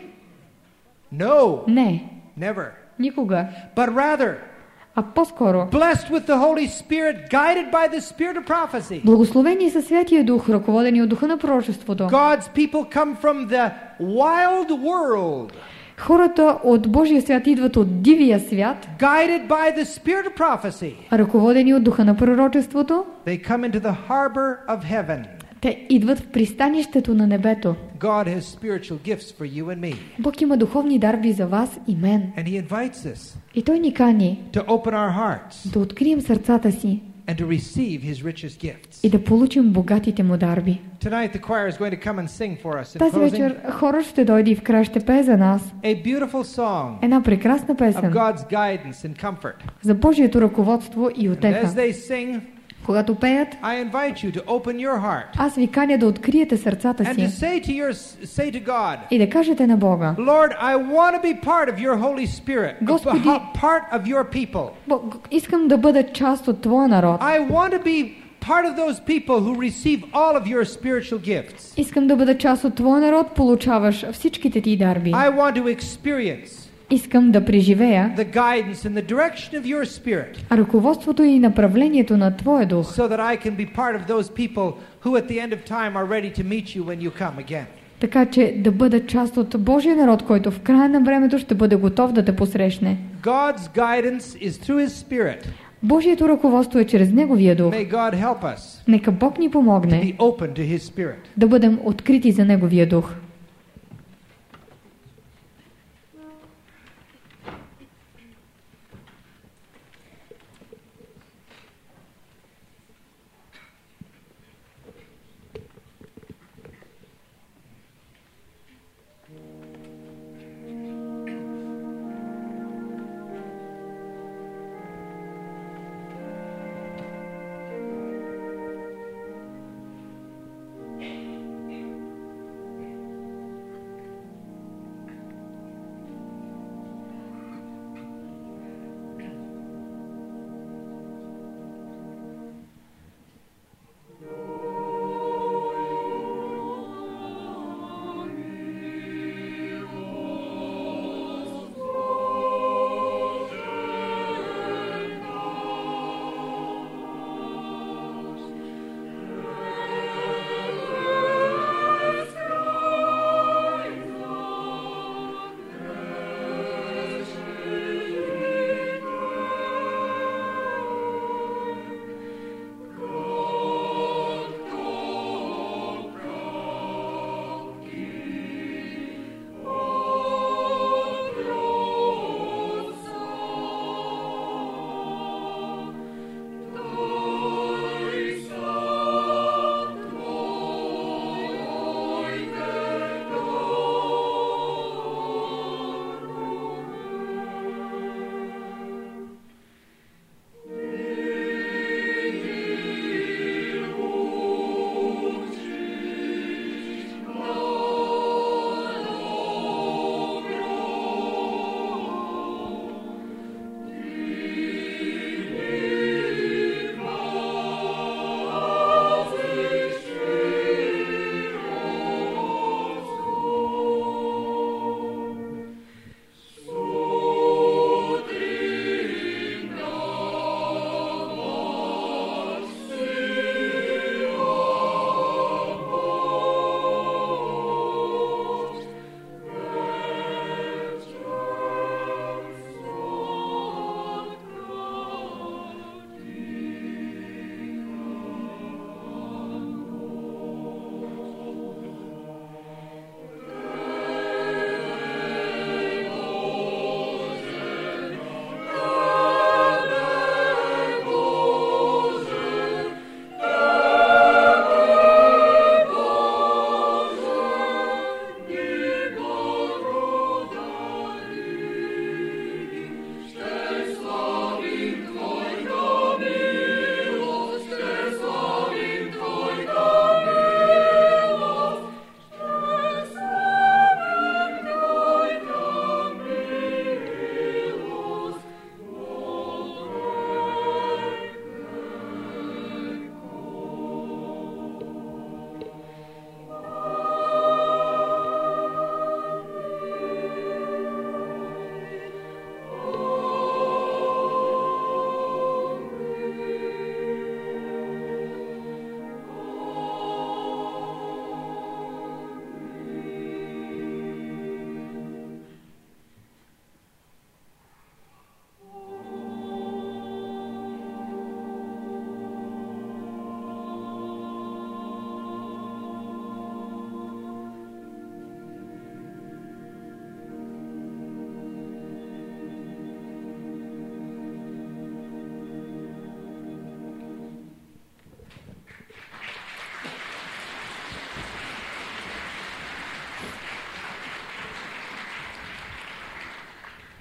No, Не, never. никога. But rather, А по-скоро, blessed with the Holy Spirit, guided by the spirit of prophecy. благословени са Святия Дух, ръководени от духа на пророчеството. God's people come from the wild world, Хората от Божия свят идват от дивия свят, guided by the spirit of prophecy. ръководени от духа на пророчеството. They come into the harbor of heaven. Те идват в пристанището на небето. God has spiritual gifts for you and me. Бог има духовни дарби за вас и мен. And He invites us И Той ни кани to open our hearts да открием сърцата си and to receive His richest gifts. и да получим богатите му дарби. Tonight the choir is going to come and sing for us in Тази closing вечер хорът ще дойде и в края ще пее за нас a beautiful song една прекрасна of песен God's guidance and comfort. за Божието ръководство и And as утеха. they sing, Когато пеят, I invite you to open your heart аз ви каня да откриете сърцата and to си say to God, и да кажете на Бога: Lord, I want to be part of your Holy Spirit, Господи, part of your people. искам да бъда част от Твоя народ. I want to be part of those people who receive all of your spiritual gifts. Искам да бъда част от Твоя народ, получаваш всичките ти дарби. I want to experience Искам да преживея the guidance and the direction of your Spirit, ръководството и направлението на Твоя дух, so that I can be part of those people who at the end of time are ready to meet you when you come again. така че да бъда част от Божия народ, който в края на времето ще бъде готов да те посрещне. God's guidance is through His Spirit. Божието ръководство е чрез Неговия дух. May God help us Нека Бог ни to помогне be open to His Spirit. да бъдем открити за Неговия дух.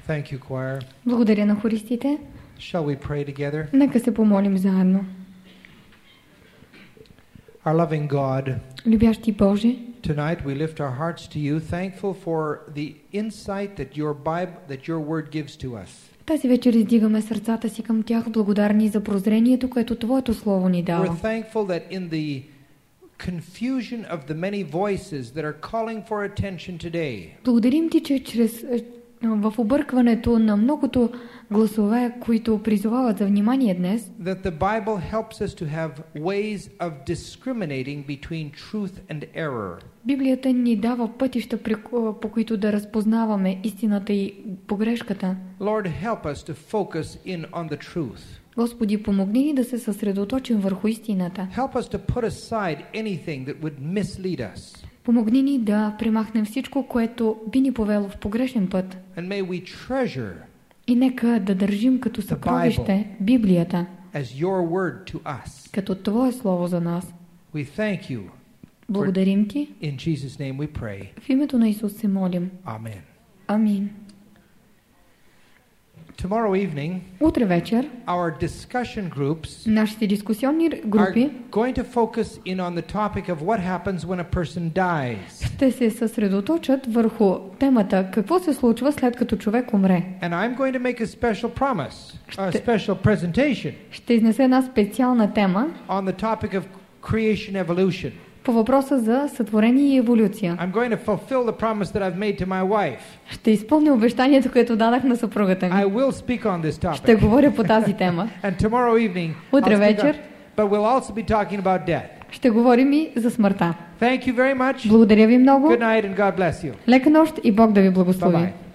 Thank you, choir. Благодаря на хористите. Shall we pray together? Нека се помолим заедно. Our loving God, Любящи Боже, tonight we lift our hearts to you, thankful for the insight that your Bible, that your word gives to us. тази вечер издигаме сърцата си към тях, благодарни за прозрението, което Твоето Слово ни дава. We're thankful that in the confusion of the many voices that are calling for attention today, Благодарим Ти, че в объркването на многото гласове, които призовават за внимание днес, that the Bible helps us to have ways of discriminating between truth and error. Библията ни дава пътища, по които да разпознаваме истината и погрешката. Lord, help us to focus in on the truth. Господи, помогни ни да се съсредоточим върху истината. Help us to put aside anything that would mislead us. Помогни ни да премахнем всичко, което би ни повело в погрешен път. And may we treasure И нека да държим като съкровище Библията, as your word to us. като Твое Слово за нас. We thank you. Благодарим Ти. In Jesus' name we pray. В името на Исус се молим. Amen. Амин. Tomorrow evening, Утре вечер our discussion groups нашите дискусионни are групи going to focus in on the topic of what happens when a person dies. ще се съсредоточат върху темата какво се случва след като човек умре. And I'm going to make a special promise, a special presentation Ще изнесе една специална тема on the topic of creation evolution. по въпроса за сътворение и еволюция. I'm going to fulfill the promise that I've made to my wife. Ще изпълня обещанието, което дадах на съпругата ми. I will speak on this topic. Ще говоря по тази тема. And tomorrow evening, Утре I'll speak вечер but we'll also be talking about death. ще говорим и за смъртта. Thank you very much. Благодаря ви много. Good night and God bless you. Лека нощ и Бог да ви благослови. Bye-bye.